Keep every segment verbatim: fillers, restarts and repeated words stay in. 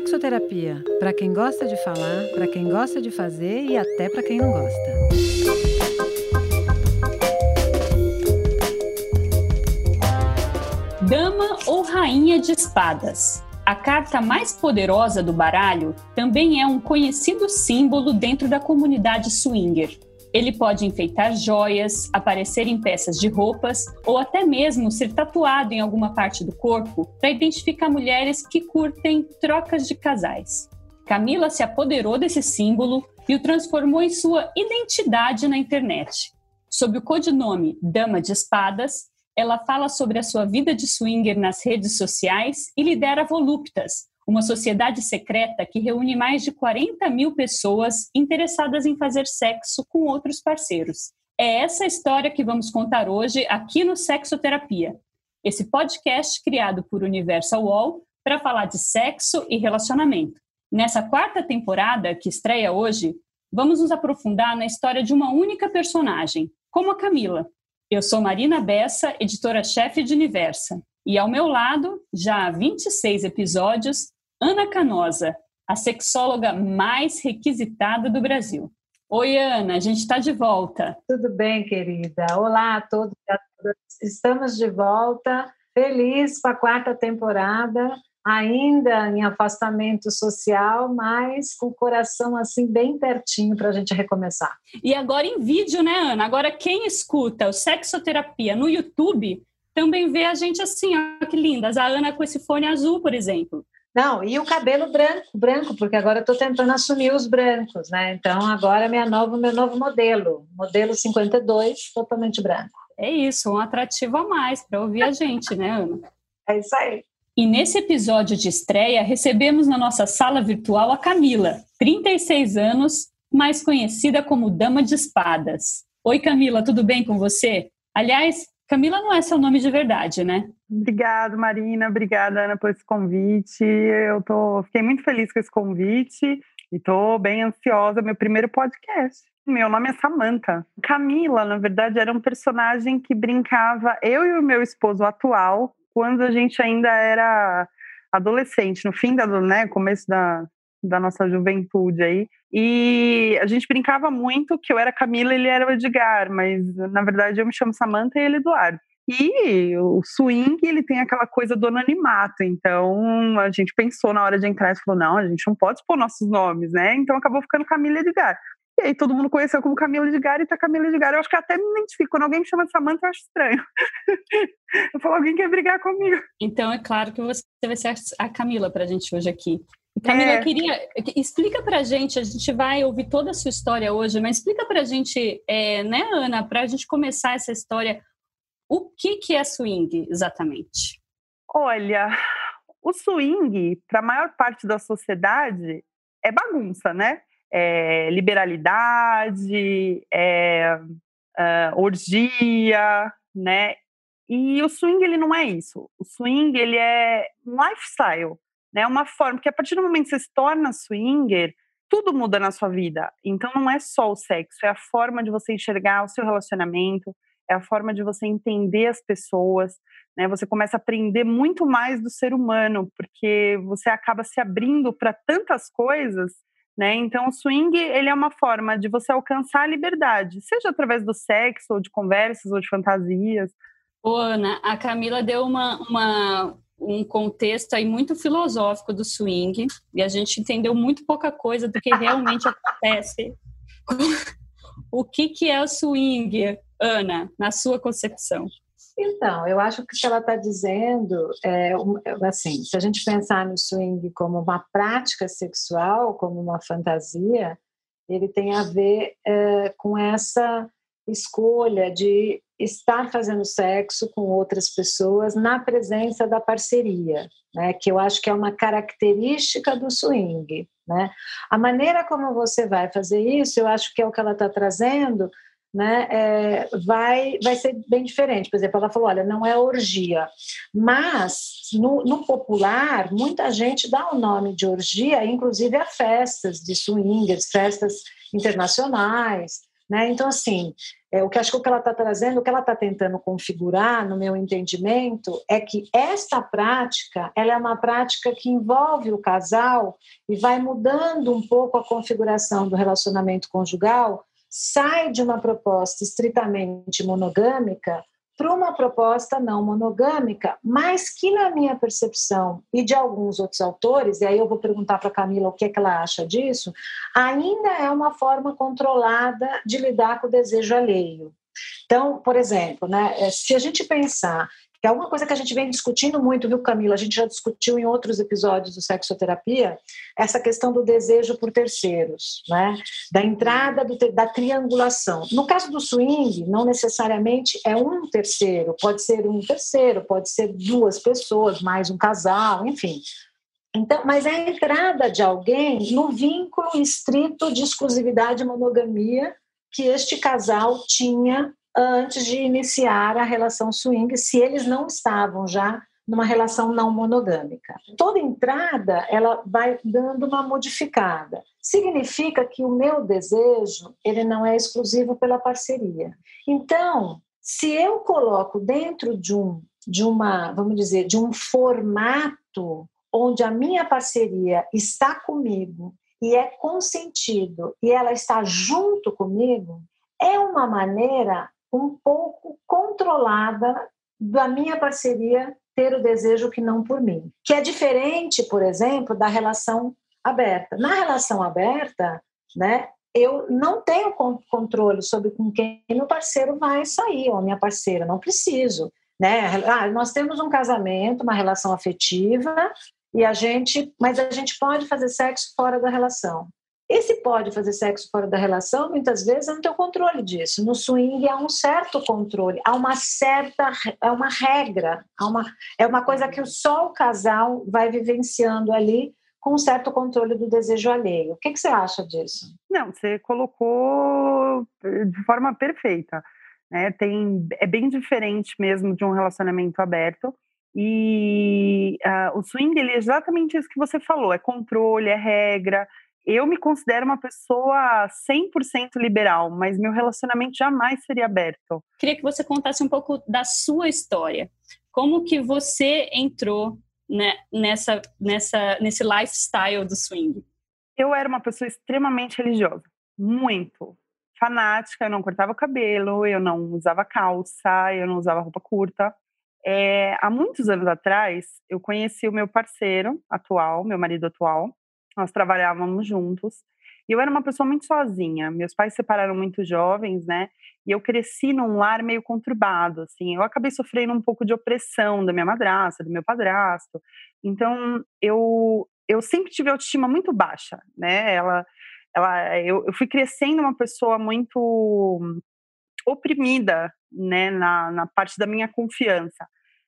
Sexoterapia, para quem gosta de falar, para quem gosta de fazer e até para quem não gosta. Dama ou Rainha de Espadas. A carta mais poderosa do baralho também é um conhecido símbolo dentro da comunidade swinger. Ele pode enfeitar joias, aparecer em peças de roupas ou até mesmo ser tatuado em alguma parte do corpo para identificar mulheres que curtem trocas de casais. Camila se apoderou desse símbolo e o transformou em sua identidade na internet. Sob o codinome Dama de Espadas, ela fala sobre a sua vida de swinger nas redes sociais e lidera Voluptas, uma sociedade secreta que reúne mais de quarenta mil pessoas interessadas em fazer sexo com outros parceiros. É essa história que vamos contar hoje aqui no Sexoterapia, esse podcast criado por Universal Wall para falar de sexo e relacionamento. Nessa quarta temporada, que estreia hoje, vamos nos aprofundar na história de uma única personagem, como a Camila. Eu sou Marina Bessa, editora-chefe de Universa. E ao meu lado, já há vinte e seis episódios, Ana Canosa, a sexóloga mais requisitada do Brasil. Oi, Ana, a gente está de volta. Tudo bem, querida? Olá a todos e a todas. Estamos de volta, feliz com a quarta temporada, ainda em afastamento social, mas com o coração assim bem pertinho para a gente recomeçar. E agora em vídeo, né, Ana? Agora quem escuta o Sexoterapia no YouTube também vê a gente assim, ó, que lindas. A Ana com esse fone azul, por exemplo. Não, e o cabelo branco, branco, porque agora eu estou tentando assumir os brancos, né? Então agora minha nova, meu novo modelo, modelo cinquenta e dois, totalmente branco. É isso, um atrativo a mais para ouvir a gente, né, Ana? É isso aí. E nesse episódio de estreia, recebemos na nossa sala virtual a Camila, trinta e seis anos, mais conhecida como Dama de Espadas. Oi, Camila, tudo bem com você? Aliás, Camila não é seu nome de verdade, né? Obrigada, Marina. Obrigada, Ana, por esse convite. Eu tô, fiquei muito feliz com esse convite e estou bem ansiosa. Meu primeiro podcast. Meu nome é Samantha. Camila, na verdade, era um personagem que brincava, eu e o meu esposo atual, quando a gente ainda era adolescente, no fim da, né, começo da, da nossa juventude aí. E a gente brincava muito que eu era Camila e ele era o Edgar, mas na verdade eu me chamo Samantha e ele Eduardo. E o swing, ele tem aquela coisa do anonimato, então a gente pensou na hora de entrar e falou, não, a gente não pode expor nossos nomes, né? Então acabou ficando Camila e Edgar. E aí todo mundo conheceu como Camila Edgar e tá Camila Edgar. Eu acho que até me identifico. Quando alguém me chama de Samantha, eu acho estranho. Eu falo, alguém quer brigar comigo. Então é claro que você vai ser a Camila pra gente hoje aqui. Camila, é. eu queria... Explica pra gente, a gente vai ouvir toda a sua história hoje, mas explica pra gente, é, né, Ana, pra gente começar essa história, o que, que é swing exatamente? Olha, o swing, para a maior parte da sociedade, é bagunça, né? É liberalidade, é uh, orgia, né? E o swing, ele não é isso. O swing, ele é um lifestyle, né? Uma forma, porque a partir do momento que você se torna swinger, tudo muda na sua vida. Então, não é só o sexo, é a forma de você enxergar o seu relacionamento, é a forma de você entender as pessoas, né? Você começa a aprender muito mais do ser humano, porque você acaba se abrindo para tantas coisas, né? Então, o swing, ele é uma forma de você alcançar a liberdade, seja através do sexo, ou de conversas, ou de fantasias. Ô, Ana, a Camila deu uma, uma, um contexto aí muito filosófico do swing, e a gente entendeu muito pouca coisa do que realmente acontece. O que, que é o swing, Ana, na sua concepção? Então, eu acho que o que ela está dizendo é, assim, se a gente pensar no swing como uma prática sexual, como uma fantasia, ele tem a ver é, com essa escolha de estar fazendo sexo com outras pessoas na presença da parceria, né? Que eu acho que é uma característica do swing, né? A maneira como você vai fazer isso, eu acho que é o que ela está trazendo, né, é, vai, vai ser bem diferente. Por exemplo, ela falou, olha, não é orgia, mas no, no popular, muita gente dá o nome de orgia, inclusive a festas de swingers, festas internacionais, né? Então, assim, é, o que acho que o que ela está trazendo, o que ela está tentando configurar, no meu entendimento, é que esta prática, ela é uma prática que envolve o casal e vai mudando um pouco a configuração do relacionamento conjugal, sai de uma proposta estritamente monogâmica para uma proposta não monogâmica, mas que na minha percepção e de alguns outros autores, e aí eu vou perguntar para a Camila o que, é que ela acha disso, ainda é uma forma controlada de lidar com o desejo alheio. Então, por exemplo, né, se a gente pensar que é uma coisa que a gente vem discutindo muito, viu, Camila? A gente já discutiu em outros episódios do Sexoterapia, essa questão do desejo por terceiros, né? Da entrada, do, da triangulação. No caso do swing, não necessariamente é um terceiro, pode ser um terceiro, pode ser duas pessoas, mais um casal, enfim. Então, mas é a entrada de alguém no vínculo estrito de exclusividade e monogamia que este casal tinha antes de iniciar a relação swing, se eles não estavam já numa relação não monogâmica. Toda entrada, ela vai dando uma modificada. Significa que o meu desejo, ele não é exclusivo pela parceria. Então, se eu coloco dentro de um, de uma, vamos dizer, de um formato onde a minha parceria está comigo e é consentido e ela está junto comigo, é uma maneira um pouco controlada da minha parceria ter o desejo que não por mim. Que é diferente, por exemplo, da relação aberta. Na relação aberta, né, eu não tenho controle sobre com quem meu parceiro vai sair, ou a minha parceira, não preciso. Né? Ah, nós temos um casamento, uma relação afetiva, e a gente, mas a gente pode fazer sexo fora da relação. Esse pode fazer sexo fora da relação, muitas vezes eu não tenho controle disso. No swing há um certo controle, há uma certa, é uma regra, há uma, é uma coisa que só o casal vai vivenciando ali com um certo controle do desejo alheio. O que, que você acha disso? Não, você colocou de forma perfeita. Né? Tem, é bem diferente mesmo de um relacionamento aberto. E uh, o swing, ele é exatamente isso que você falou, é controle, é regra. Eu me considero uma pessoa cem por cento liberal, mas meu relacionamento jamais seria aberto. Queria que você contasse um pouco da sua história. Como que você entrou, né, nessa, nessa, nesse lifestyle do swing? Eu era uma pessoa extremamente religiosa, muito fanática, eu não cortava o cabelo, eu não usava calça, eu não usava roupa curta. É, há muitos anos atrás, eu conheci o meu parceiro atual, meu marido atual. Nós trabalhávamos juntos. E eu era uma pessoa muito sozinha. Meus pais se separaram muito jovens, né? E eu cresci num lar meio conturbado, assim. Eu acabei sofrendo um pouco de opressão da minha madrasta, do meu padrasto. Então, eu, eu sempre tive autoestima muito baixa, né? Ela, ela, eu, eu fui crescendo uma pessoa muito oprimida, né? Na, na parte da minha confiança.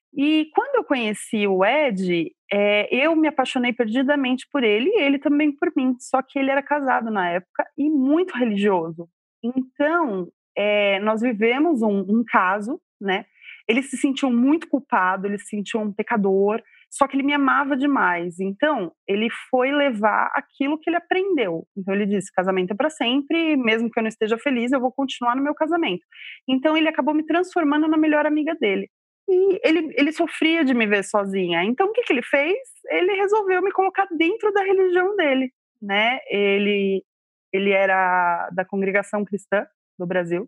E quando eu conheci o Ed, é, eu me apaixonei perdidamente por ele e ele também por mim. Só que ele era casado na época e muito religioso. Então, é, nós vivemos um, um caso, né? Ele se sentiu muito culpado, ele se sentiu um pecador, só que ele me amava demais. Então, ele foi levar aquilo que ele aprendeu. Então, ele disse, casamento é para sempre, mesmo que eu não esteja feliz, eu vou continuar no meu casamento. Então, ele acabou me transformando na melhor amiga dele. E ele, ele sofria de me ver sozinha. Então, o que, que ele fez? Ele resolveu me colocar dentro da religião dele, né? Ele, ele era da Congregação Cristã do Brasil.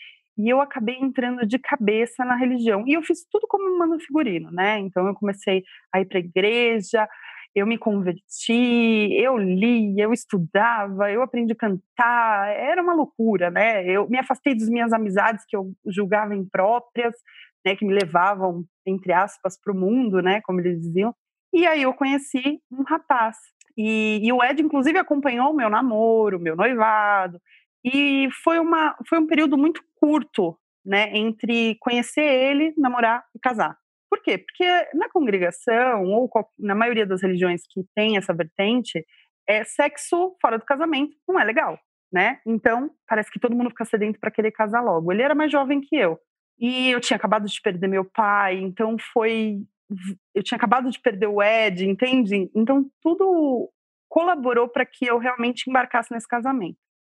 E eu acabei entrando de cabeça na religião. E eu fiz tudo como manda o figurino, né? Então, eu comecei a ir para a igreja, eu me converti, eu li, eu estudava, eu aprendi a cantar. Era uma loucura, né? Eu me afastei das minhas amizades que eu julgava impróprias, né, que me levavam, entre aspas, para o mundo, né, como eles diziam. E aí eu conheci um rapaz. E, e o Ed, inclusive, acompanhou o meu namoro, o meu noivado. E foi, uma, foi um período muito curto, né, entre conhecer ele, namorar e casar. Por quê? Porque na congregação, ou na maioria das religiões que tem essa vertente, é, sexo fora do casamento não é legal, né? Então, parece que todo mundo fica sedento para querer casar logo. Ele era mais jovem que eu. E eu tinha acabado de perder meu pai, então foi... Eu tinha acabado de perder o Ed, entende? Então tudo colaborou para que eu realmente embarcasse nesse casamento.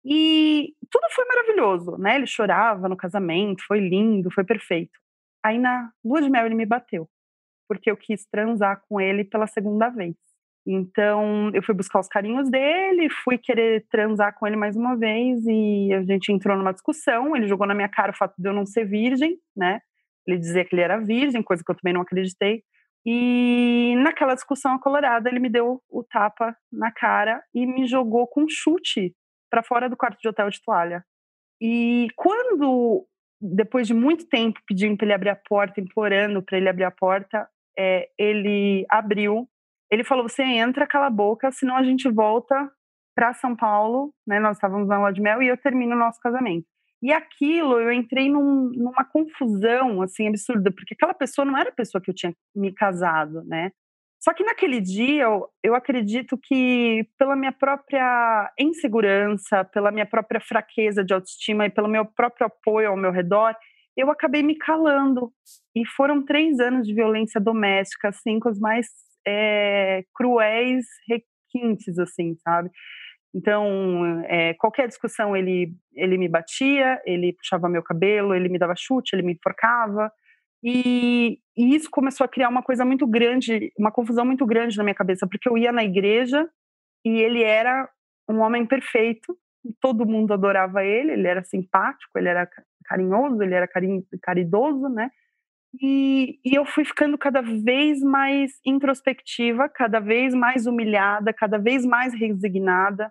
E tudo foi maravilhoso, né? Ele chorava no casamento, foi lindo, foi perfeito. Aí na lua de mel ele me bateu, porque eu quis transar com ele pela segunda vez. Então eu fui buscar os carinhos dele, fui querer transar com ele mais uma vez e a gente entrou numa discussão. Ele jogou na minha cara o fato de eu não ser virgem, né? Ele dizia que ele era virgem, coisa que eu também não acreditei. E naquela discussão acolorada ele me deu o tapa na cara e me jogou com um chute para fora do quarto de hotel de toalha. E quando, depois de muito tempo pedindo para ele abrir a porta, implorando para ele abrir a porta, é, ele abriu. Ele falou: você entra, cala a boca, senão a gente volta para São Paulo, né? Nós estávamos na lua de mel e eu termino o nosso casamento. E aquilo, eu entrei num, numa confusão, assim, absurda, porque aquela pessoa não era a pessoa que eu tinha me casado, né? Só que naquele dia, eu, eu acredito que pela minha própria insegurança, pela minha própria fraqueza de autoestima e pelo meu próprio apoio ao meu redor, eu acabei me calando. E foram três anos de violência doméstica, assim, com os mais é, cruéis requintes, assim, sabe? Então, é, qualquer discussão ele, ele me batia, ele puxava meu cabelo, ele me dava chute, ele me enforcava. E, e isso começou a criar uma coisa muito grande, uma confusão muito grande na minha cabeça, porque eu ia na igreja e ele era um homem perfeito, todo mundo adorava ele, ele era simpático, ele era carinhoso, ele era carin, caridoso, né? E, e eu fui ficando cada vez mais introspectiva, cada vez mais humilhada, cada vez mais resignada.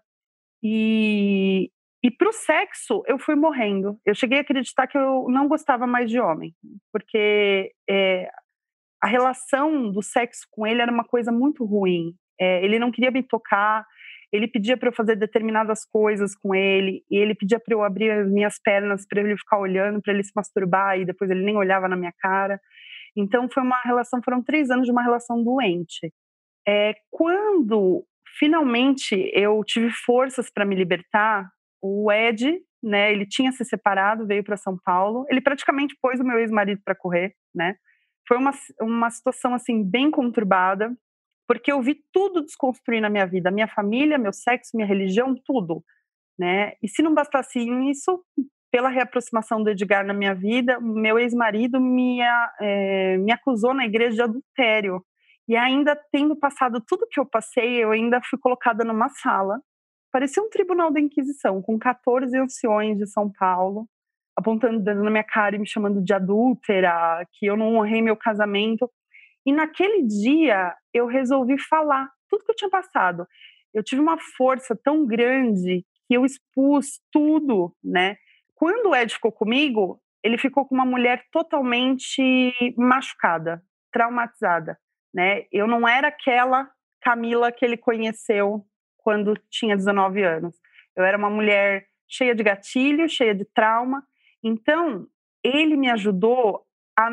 E, e para o sexo, eu fui morrendo. Eu cheguei a acreditar que eu não gostava mais de homem, porque é, a relação do sexo com ele era uma coisa muito ruim. É, ele não queria me tocar, ele pedia para eu fazer determinadas coisas com ele, e ele pedia para eu abrir as minhas pernas para ele ficar olhando, para ele se masturbar, e depois ele nem olhava na minha cara. Então foi uma relação, foram três anos de uma relação doente. É, quando finalmente eu tive forças para me libertar, o Ed, né, ele tinha se separado, veio para São Paulo, ele praticamente pôs o meu ex-marido para correr, né? Foi uma, uma situação assim bem conturbada, porque eu vi tudo desconstruir na minha vida, minha família, meu sexo, minha religião, tudo, né? E se não bastasse isso, pela reaproximação do Edgar na minha vida, meu ex-marido me, é, me acusou na igreja de adultério. E ainda tendo passado tudo que eu passei, eu ainda fui colocada numa sala. Parecia um tribunal da Inquisição, com quatorze anciões de São Paulo, apontando o dedo na minha cara e me chamando de adúltera, que eu não honrei meu casamento. E naquele dia, eu resolvi falar tudo que eu tinha passado. Eu tive uma força tão grande que eu expus tudo, né? Quando o Ed ficou comigo, ele ficou com uma mulher totalmente machucada, traumatizada. Né? Eu não era aquela Camila que ele conheceu quando tinha dezenove anos. Eu era uma mulher cheia de gatilho, cheia de trauma. Então, ele me ajudou a,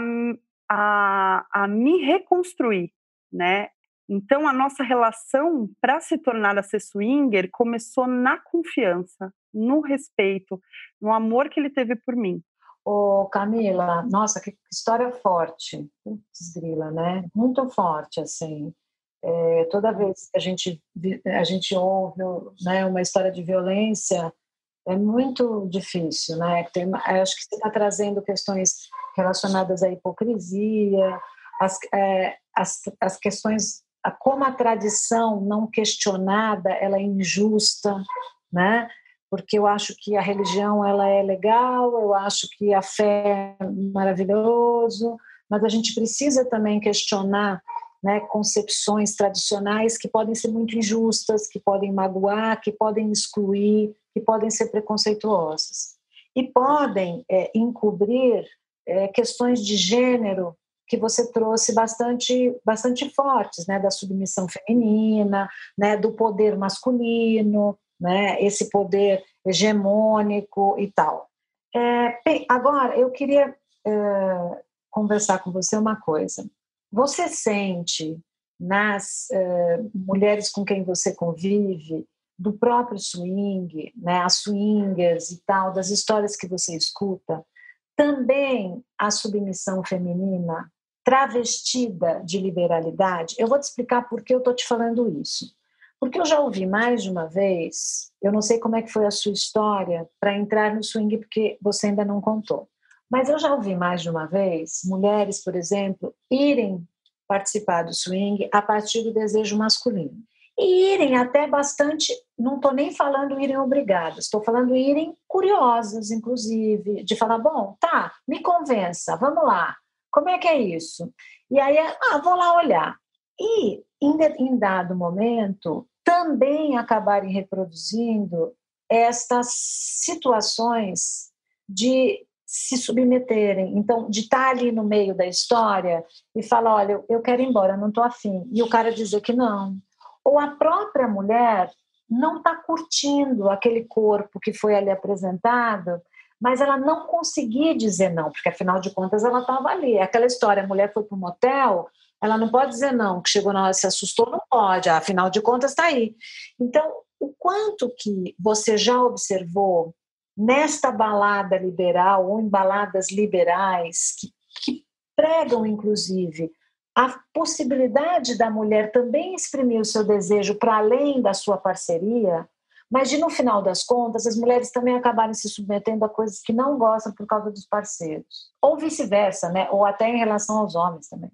a, a me reconstruir, né? Então, a nossa relação para se tornar a ser swinger começou na confiança, no respeito, no amor que ele teve por mim. Ô, Camila, nossa, que história forte, putz, grila, né? Muito forte, assim. É, toda vez que a gente, a gente ouve, né, uma história de violência, é muito difícil, né? Tem, acho que você está trazendo questões relacionadas à hipocrisia, as, é, as, as questões, a, como a tradição não questionada, ela é injusta, né? Porque eu acho que a religião ela é legal, eu acho que a fé é maravilhoso, mas a gente precisa também questionar, né, concepções tradicionais que podem ser muito injustas, que podem magoar, que podem excluir, que podem ser preconceituosas. E podem é, encobrir é, questões de gênero que você trouxe bastante, bastante fortes, né, da submissão feminina, né, do poder masculino, né, esse poder hegemônico e tal. É, bem, agora, eu queria é, conversar com você uma coisa. Você sente nas é, mulheres com quem você convive, do próprio swing, né, as swingers e tal, das histórias que você escuta, também a submissão feminina travestida de liberalidade? Eu vou te explicar por que eu estou te falando isso. Porque eu já ouvi mais de uma vez, eu não sei como é que foi a sua história para entrar no swing, porque você ainda não contou. Mas eu já ouvi mais de uma vez mulheres, por exemplo, irem participar do swing a partir do desejo masculino. E irem até bastante, não estou nem falando irem obrigadas, estou falando irem curiosas, inclusive, de falar, bom, tá, me convença, vamos lá, como é que é isso? E aí, ah, vou lá olhar. E, em, em dado momento, também acabarem reproduzindo estas situações de se submeterem, então, de estar ali no meio da história e falar, olha, eu quero ir embora, não estou afim, e o cara dizer que não. Ou a própria mulher não está curtindo aquele corpo que foi ali apresentado, mas ela não conseguia dizer não, porque afinal de contas ela estava ali. É aquela história, a mulher foi para um motel, ela não pode dizer não, que chegou na hora, se assustou, não pode, afinal de contas está aí. Então, o quanto que você já observou nesta balada liberal ou em baladas liberais que, que pregam, inclusive, a possibilidade da mulher também exprimir o seu desejo para além da sua parceria, mas de, no final das contas, as mulheres também acabarem se submetendo a coisas que não gostam por causa dos parceiros. Ou vice-versa, né? Ou até em relação aos homens também.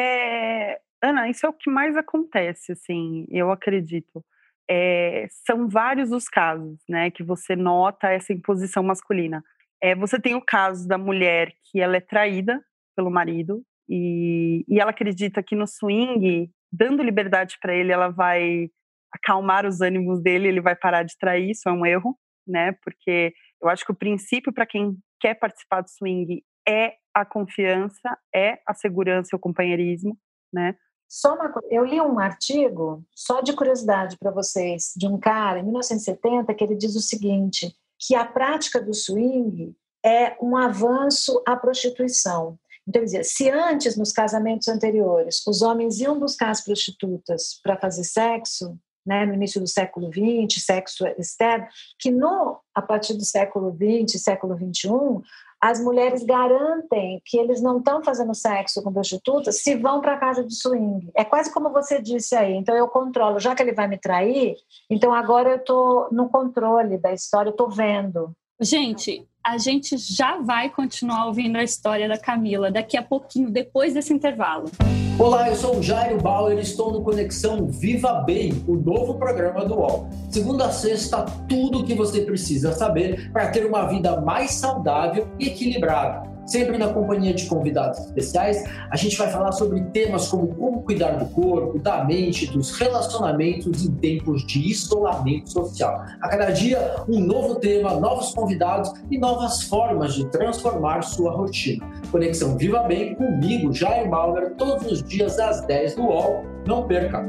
É, Ana, isso é o que mais acontece, assim, eu acredito. É, são vários os casos, né, que você nota essa imposição masculina. É, você tem o caso da mulher que ela é traída pelo marido e, e ela acredita que no swing, dando liberdade para ele, ela vai acalmar os ânimos dele, ele vai parar de trair. Isso é um erro, né, porque eu acho que o princípio para quem quer participar do swing é a confiança, é a segurança e o companheirismo, né? Só uma coisa, eu li um artigo, só de curiosidade para vocês, de um cara, em mil novecentos e setenta, que ele diz o seguinte, que a prática do swing é um avanço à prostituição. Então, ele dizia, se antes, nos casamentos anteriores, os homens iam buscar as prostitutas para fazer sexo, né, no início do século vinte, sexo externo, que no, a partir do século vinte, século vinte e um, as mulheres garantem que eles não estão fazendo sexo com prostitutas se vão para a casa de swing. É quase como você disse aí. Então eu controlo, já que ele vai me trair, então agora eu estou no controle da história, eu estou vendo. Gente, a gente já vai continuar ouvindo a história da Camila daqui a pouquinho, depois desse intervalo. Olá, eu sou o Jairo Bauer e estou no Conexão Viva Bem, o novo programa do U O L. Segunda a sexta, tudo o que você precisa saber para ter uma vida mais saudável e equilibrada. Sempre na companhia de convidados especiais, a gente vai falar sobre temas como como cuidar do corpo, da mente, dos relacionamentos em tempos de isolamento social. A cada dia, um novo tema, novos convidados e novas formas de transformar sua rotina. Conexão Viva Bem comigo, Jair Bauer, todos os dias às dez do U O L. Não perca!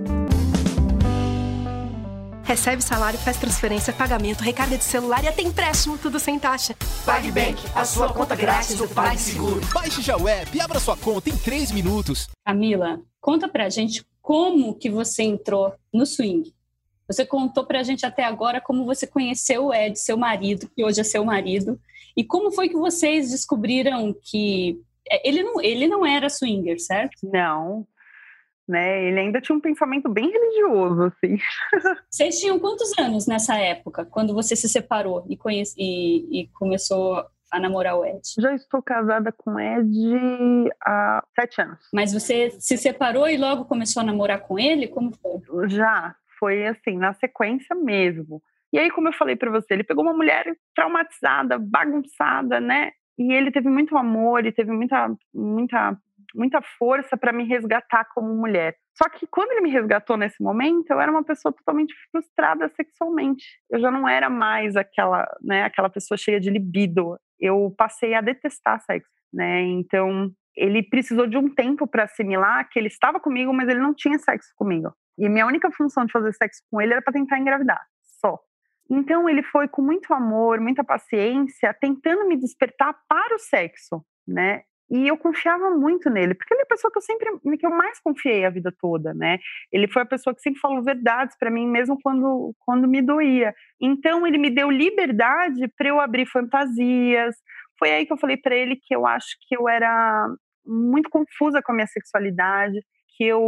Recebe salário, faz transferência, pagamento, recarga de celular e até empréstimo, tudo sem taxa. PagBank, a sua conta grátis do PagSeguro. Baixe já o app e abra sua conta em três minutos. Camila, conta pra gente como que você entrou no swing. Você contou pra gente até agora como você conheceu o Ed, seu marido, que hoje é seu marido, e como foi que vocês descobriram que ele não, ele não era swinger, certo? Não. Né? Ele ainda tinha um pensamento bem religioso, assim. Vocês tinham quantos anos nessa época, quando você se separou e, conhece, e, e começou a namorar o Ed? Já estou casada com o Ed há sete anos. Mas você se separou e logo começou a namorar com ele? Como foi? Já, foi assim, na sequência mesmo. E aí, como eu falei para você, ele pegou uma mulher traumatizada, bagunçada, né? E ele teve muito amor e teve muita... muita muita força para me resgatar como mulher. Só que quando ele me resgatou nesse momento, eu era uma pessoa totalmente frustrada sexualmente. Eu já não era mais aquela, né, aquela pessoa cheia de libido. Eu passei a detestar sexo, né? Então, ele precisou de um tempo para assimilar que ele estava comigo, mas ele não tinha sexo comigo. E minha única função de fazer sexo com ele era para tentar engravidar, só. Então, ele foi com muito amor, muita paciência, tentando me despertar para o sexo, né? E eu confiava muito nele, porque ele é a pessoa que eu sempre, que eu mais confiei a vida toda, né? Ele foi a pessoa que sempre falou verdades para mim, mesmo quando, quando me doía. Então, ele me deu liberdade para eu abrir fantasias. Foi aí que eu falei para ele que eu acho que eu era muito confusa com a minha sexualidade, que eu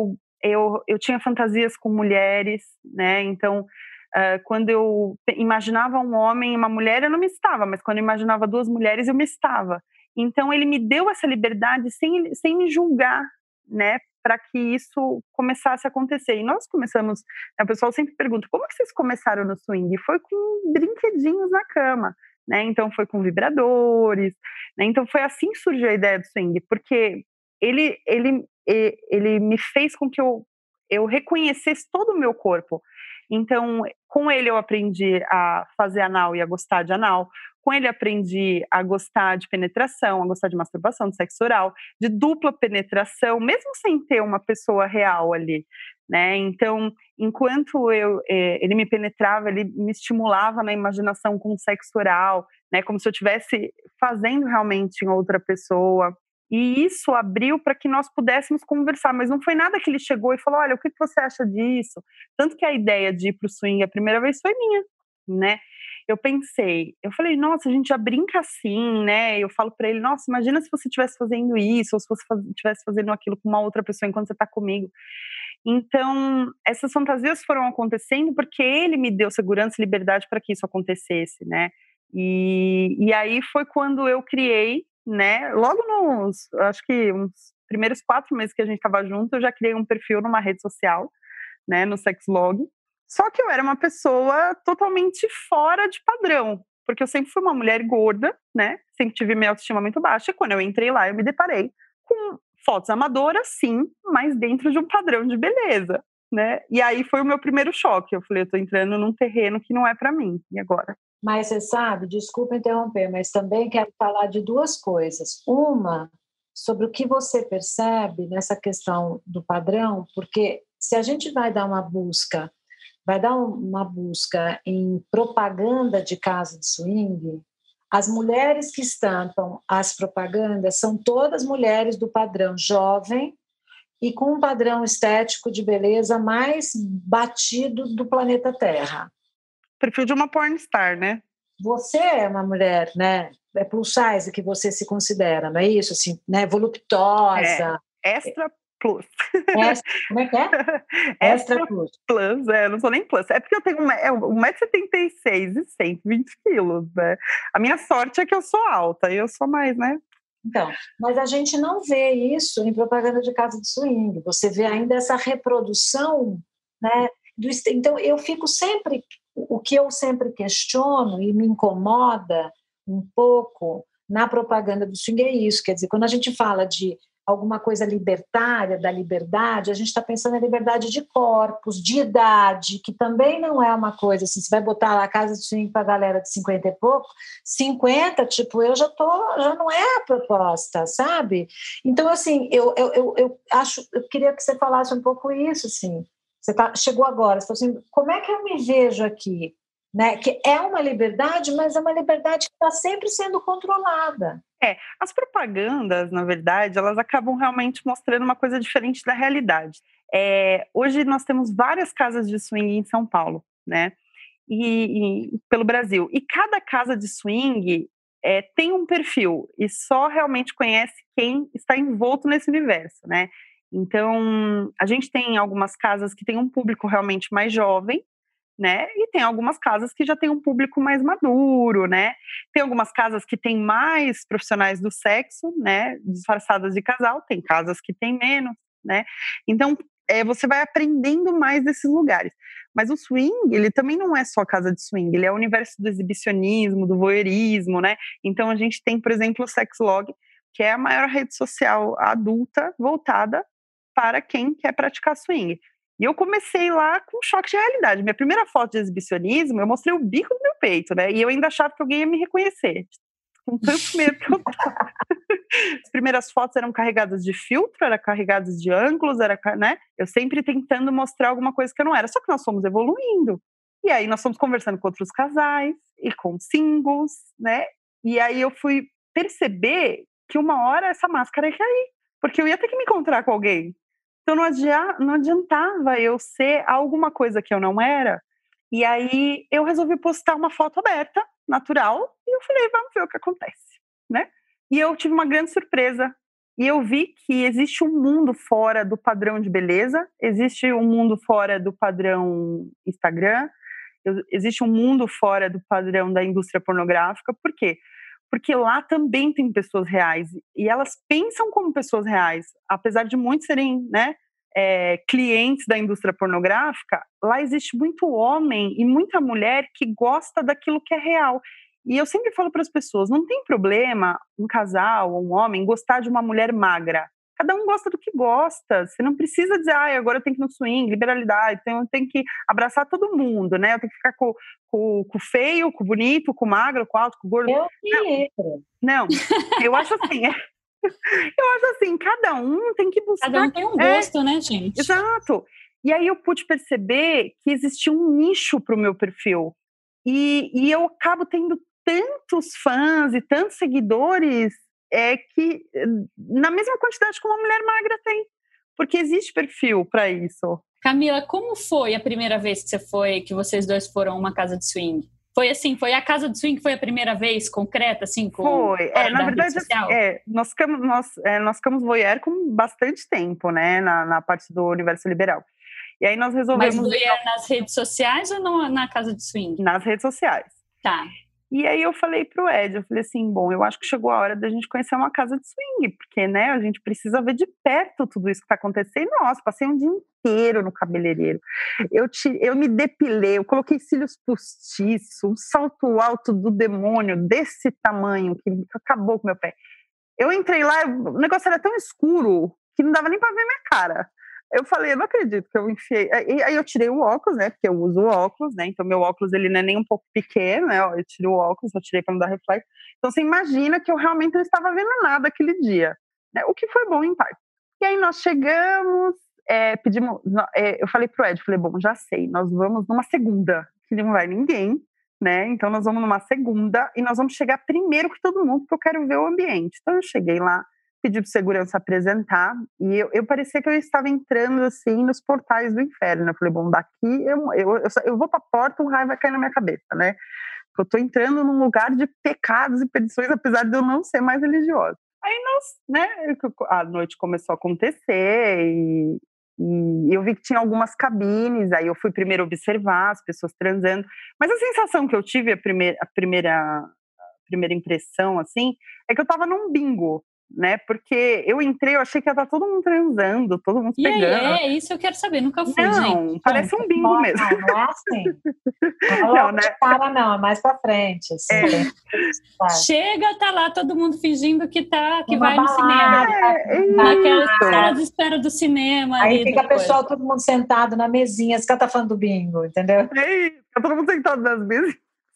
eu, eu tinha fantasias com mulheres, né? Então, uh, quando eu imaginava um homem e uma mulher, eu não me estava, mas quando eu imaginava duas mulheres, eu me estava. Então, ele me deu essa liberdade sem, sem me julgar, né? Para que isso começasse a acontecer. E nós começamos, né, o pessoal sempre pergunta, como que vocês começaram no swing? Foi com brinquedinhos na cama, né? Então foi com vibradores, né? Então foi assim que surgiu a ideia do swing, porque ele, ele, ele me fez com que eu, eu reconhecesse todo o meu corpo. Então, com ele eu aprendi a fazer anal e a gostar de anal. Com ele aprendi a gostar de penetração, a gostar de masturbação, de sexo oral, de dupla penetração, mesmo sem ter uma pessoa real ali, né? Então, enquanto eu, eh, ele me penetrava, ele me estimulava na imaginação com sexo oral, né? Como se eu estivesse fazendo realmente em outra pessoa. E isso abriu para que nós pudéssemos conversar, mas não foi nada que ele chegou e falou, olha, o que você acha disso? Tanto que a ideia de ir para o swing a primeira vez foi minha, né? Eu pensei, eu falei, nossa, a gente já brinca assim, né? Eu falo pra ele, nossa, imagina se você estivesse fazendo isso, ou se você estivesse fazendo aquilo com uma outra pessoa enquanto você tá comigo. Então, essas fantasias foram acontecendo porque ele me deu segurança e liberdade para que isso acontecesse, né? E, e aí foi quando eu criei, né? Logo nos, acho que uns primeiros quatro meses que a gente tava junto, eu já criei um perfil numa rede social, né? No Sexlog. Só que eu era uma pessoa totalmente fora de padrão, porque eu sempre fui uma mulher gorda, né? Sempre tive minha autoestima muito baixa, e quando eu entrei lá, eu me deparei com fotos amadoras, sim, mas dentro de um padrão de beleza, né? E aí foi o meu primeiro choque. Eu falei, eu tô entrando num terreno que não é para mim, e agora? Mas você sabe, desculpa interromper, mas também quero falar de duas coisas. Uma, sobre o que você percebe nessa questão do padrão, porque se a gente vai dar uma busca vai dar uma busca em propaganda de casa de swing, as mulheres que estampam as propagandas são todas mulheres do padrão jovem e com um padrão estético de beleza mais batido do planeta Terra. Perfil de uma pornstar, né? Você é uma mulher, né? É plus size que você se considera, não é isso? Assim, né? Voluptuosa. É, extra plus. Extra, como é que é? Extra, extra plus. Plus, é, não sou nem plus. É porque eu tenho um metro e setenta e seis e cento e vinte quilos, né? A minha sorte é que eu sou alta, e eu sou mais, né? Então, mas a gente não vê isso em propaganda de casa de swing. Você vê ainda essa reprodução, né? Do, então, eu fico sempre... O que eu sempre questiono e me incomoda um pouco na propaganda do swing é isso. Quer dizer, quando a gente fala de alguma coisa libertária, da liberdade, a gente está pensando em liberdade de corpos, de idade, que também não é uma coisa assim, você vai botar lá a casa de swing para a galera de cinquenta e pouco, cinquenta, tipo, eu já tô, já não é a proposta, sabe? Então, assim, eu, eu, eu, eu acho, eu queria que você falasse um pouco isso, assim, você tá, chegou agora, você falou assim, como é que eu me vejo aqui? Né? Que é uma liberdade, mas é uma liberdade que está sempre sendo controlada. É, as propagandas, na verdade, elas acabam realmente mostrando uma coisa diferente da realidade. É, hoje nós temos várias casas de swing em São Paulo, né? E, e pelo Brasil. E cada casa de swing é, tem um perfil e só realmente conhece quem está envolto nesse universo, né? Então, a gente tem algumas casas que têm um público realmente mais jovem, né? E tem algumas casas que já tem um público mais maduro, né? Tem algumas casas que tem mais profissionais do sexo, né? Disfarçadas de casal, tem casas que tem menos, né? Então, é, você vai aprendendo mais desses lugares. Mas o swing, ele também não é só casa de swing, ele é o universo do exibicionismo, do voyeurismo, né? Então, a gente tem, por exemplo, o Sexlog, que é a maior rede social adulta voltada para quem quer praticar swing. E eu comecei lá com um choque de realidade. Minha primeira foto de exibicionismo, eu mostrei o bico do meu peito, né? E eu ainda achava que alguém ia me reconhecer. Com tanto medo que eu tava. As primeiras fotos eram carregadas de filtro, eram carregadas de ângulos, era, né? Eu sempre tentando mostrar alguma coisa que eu não era. Só que nós fomos evoluindo. E aí nós fomos conversando com outros casais e com singles, né? E aí eu fui perceber que uma hora essa máscara ia cair. Porque eu ia ter que me encontrar com alguém. Então não adiantava, não adiantava eu ser alguma coisa que eu não era. E aí eu resolvi postar uma foto aberta, natural, e eu falei, vamos ver o que acontece, né? E eu tive uma grande surpresa, E eu vi que existe um mundo fora do padrão de beleza, existe um mundo fora do padrão Instagram, existe um mundo fora do padrão da indústria pornográfica. Por quê? Porque lá também tem pessoas reais e elas pensam como pessoas reais, apesar de muitos serem, né, é, clientes da indústria pornográfica. Lá existe muito homem e muita mulher que gosta daquilo que é real. E eu sempre falo para as pessoas, não tem problema um casal ou um homem gostar de uma mulher magra. Cada um gosta do que gosta. Você não precisa dizer, ah, agora eu tenho que ir no swing, liberalidade, então eu tenho que abraçar todo mundo, né? Eu tenho que ficar com, com, com o feio, com o bonito, com o magro, com o alto, com o gordo. Eu que Não, não, eu acho assim, é, eu acho assim, cada um tem que buscar. Cada um tem um gosto, é, né, gente? Exato. E aí eu pude perceber que existia um nicho para o meu perfil. E, e eu acabo tendo tantos fãs e tantos seguidores é que na mesma quantidade que uma mulher magra tem, porque existe perfil para isso. Camila, como foi a primeira vez que você foi, que vocês dois foram a uma casa de swing? Foi assim, foi a casa de swing, foi a primeira vez concreta, assim, com foi, é, na verdade, é, nós ficamos, nós, é, nós ficamos voyeur com bastante tempo, né, na, na parte do universo liberal. E aí nós resolvemos... Mas voyeur nas redes sociais ou não, na casa de swing? Nas redes sociais. Tá. E aí eu falei pro Ed, eu falei assim, bom, eu acho que chegou a hora da gente conhecer uma casa de swing, porque, né, a gente precisa ver de perto tudo isso que tá acontecendo. Nossa, passei um dia inteiro no cabeleireiro. Eu, te, eu me depilei, eu coloquei cílios postiços, um salto alto do demônio desse tamanho, que acabou com meu pé. Eu entrei lá, o negócio era tão escuro que não dava nem pra ver minha cara. Eu falei, eu não acredito que eu enfiei. Aí eu tirei o óculos, né? Porque eu uso óculos, né? Então meu óculos ele não é nem um pouco pequeno, né? Eu tirei o óculos, eu tirei para não dar reflexo. Então você imagina que eu realmente não estava vendo nada aquele dia, né? O que foi bom em parte. E aí nós chegamos, é, pedimos. É, eu falei pro Ed, falei, bom, já sei, nós vamos numa segunda, que não vai ninguém, né? Então nós vamos numa segunda e nós vamos chegar primeiro que todo mundo, porque eu quero ver o ambiente. Então eu cheguei lá, pedi para o segurança apresentar, e eu, eu parecia que eu estava entrando, assim, nos portais do inferno. Eu falei, bom, daqui eu, eu, eu, eu vou para a porta, um raio vai cair na minha cabeça, né? Eu estou entrando num lugar de pecados e perdições, apesar de eu não ser mais religiosa. Aí nós, né, a noite começou a acontecer, e, e eu vi que tinha algumas cabines, aí eu fui primeiro observar as pessoas transando, mas a sensação que eu tive, a primeira, a primeira, a primeira impressão, assim, é que eu estava num bingo, né? Porque eu entrei, eu achei que ia estar todo mundo transando, todo mundo e pegando. Aí, é, isso eu quero saber, nunca fui, não, gente. Não, parece um bingo não, mesmo. Não, não é assim. Não, não, né? Para não, é mais pra frente. Assim, é. Chega, tá lá todo mundo fingindo que, tá, que vai balada, no cinema. É, é naquela sala de espera do cinema. Aí fica depois. o pessoal, todo mundo sentado na mesinha, esse cara tá falando do bingo, entendeu? É isso, fica todo mundo sentado nas mesas.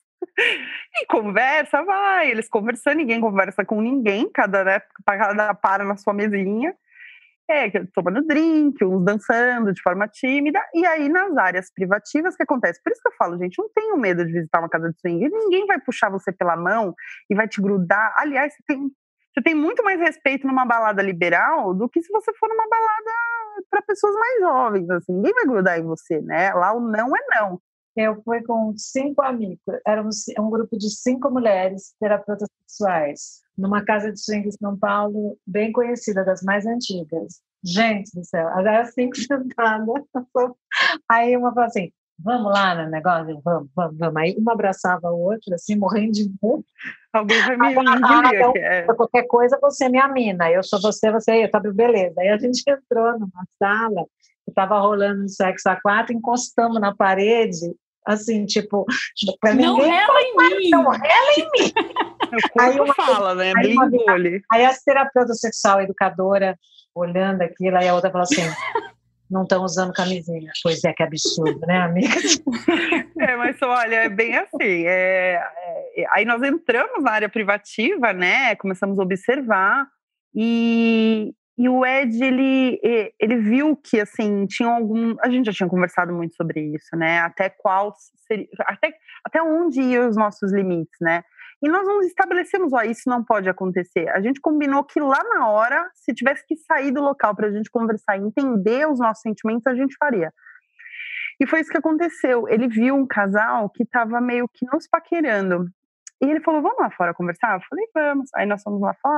E conversa, vai, eles conversando, ninguém conversa com ninguém, cada, né, cada para na sua mesinha, é, tomando drink, uns dançando de forma tímida, e aí nas áreas privativas, o que acontece? Por isso que eu falo, gente, não tenho medo de visitar uma casa de swing, ninguém vai puxar você pela mão e vai te grudar. Aliás, você tem, você tem muito mais respeito numa balada liberal do que se você for numa balada para pessoas mais jovens, assim, ninguém vai grudar em você, né? Lá o não é não. Eu fui com cinco amigos, era um, um grupo de cinco mulheres terapeutas sexuais, numa casa de swing em São Paulo, bem conhecida, das mais antigas. Gente do céu, era cinco sentadas. Aí uma falou assim, vamos lá no negócio? Vamos, vamos, vamos. Aí uma abraçava a outra, assim, morrendo de medo. Alguém vai me engolir. É. Qualquer coisa, você é minha mina. Eu sou você, você é eu. Tá, beleza. Aí a gente entrou numa sala, estava rolando um sexo a quatro, encostamos na parede, assim, tipo... Não rela em mim! Não rela em mim! Aí uma fala, né? Aí, uma, aí a terapeuta sexual, a educadora, olhando aquilo, aí a outra fala assim, não estão usando camisinha. Pois é, que absurdo, né, amiga? É, mas olha, é bem assim. É, é, aí nós entramos na área privativa, né? Começamos a observar e... E o Ed, ele, ele viu que, assim, tinha algum... A gente já tinha conversado muito sobre isso, né? Até qual seria... Até, até onde iam os nossos limites, né? E nós não estabelecemos, ó, isso não pode acontecer. A gente combinou que lá na hora, se tivesse que sair do local para a gente conversar e entender os nossos sentimentos, a gente faria. E foi isso que aconteceu. Ele viu um casal que estava meio que nos paquerando. E ele falou, vamos lá fora conversar? Eu falei, vamos. Aí nós fomos lá fora,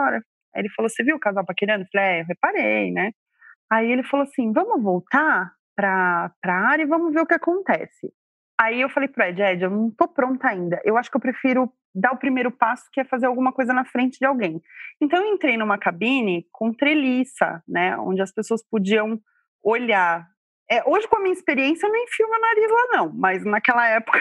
Aí ele falou, você viu o casal paquerando? Eu falei, é, eu reparei, né? Aí ele falou assim, vamos voltar pra, pra área e vamos ver o que acontece. Aí eu falei pro Ed, Ed, eu não tô pronta ainda. Eu acho que eu prefiro dar o primeiro passo, que é fazer alguma coisa na frente de alguém. Então eu entrei numa cabine com treliça, né? Onde as pessoas podiam olhar. É, hoje, com a minha experiência, eu não enfio meu nariz lá, não. Mas naquela época,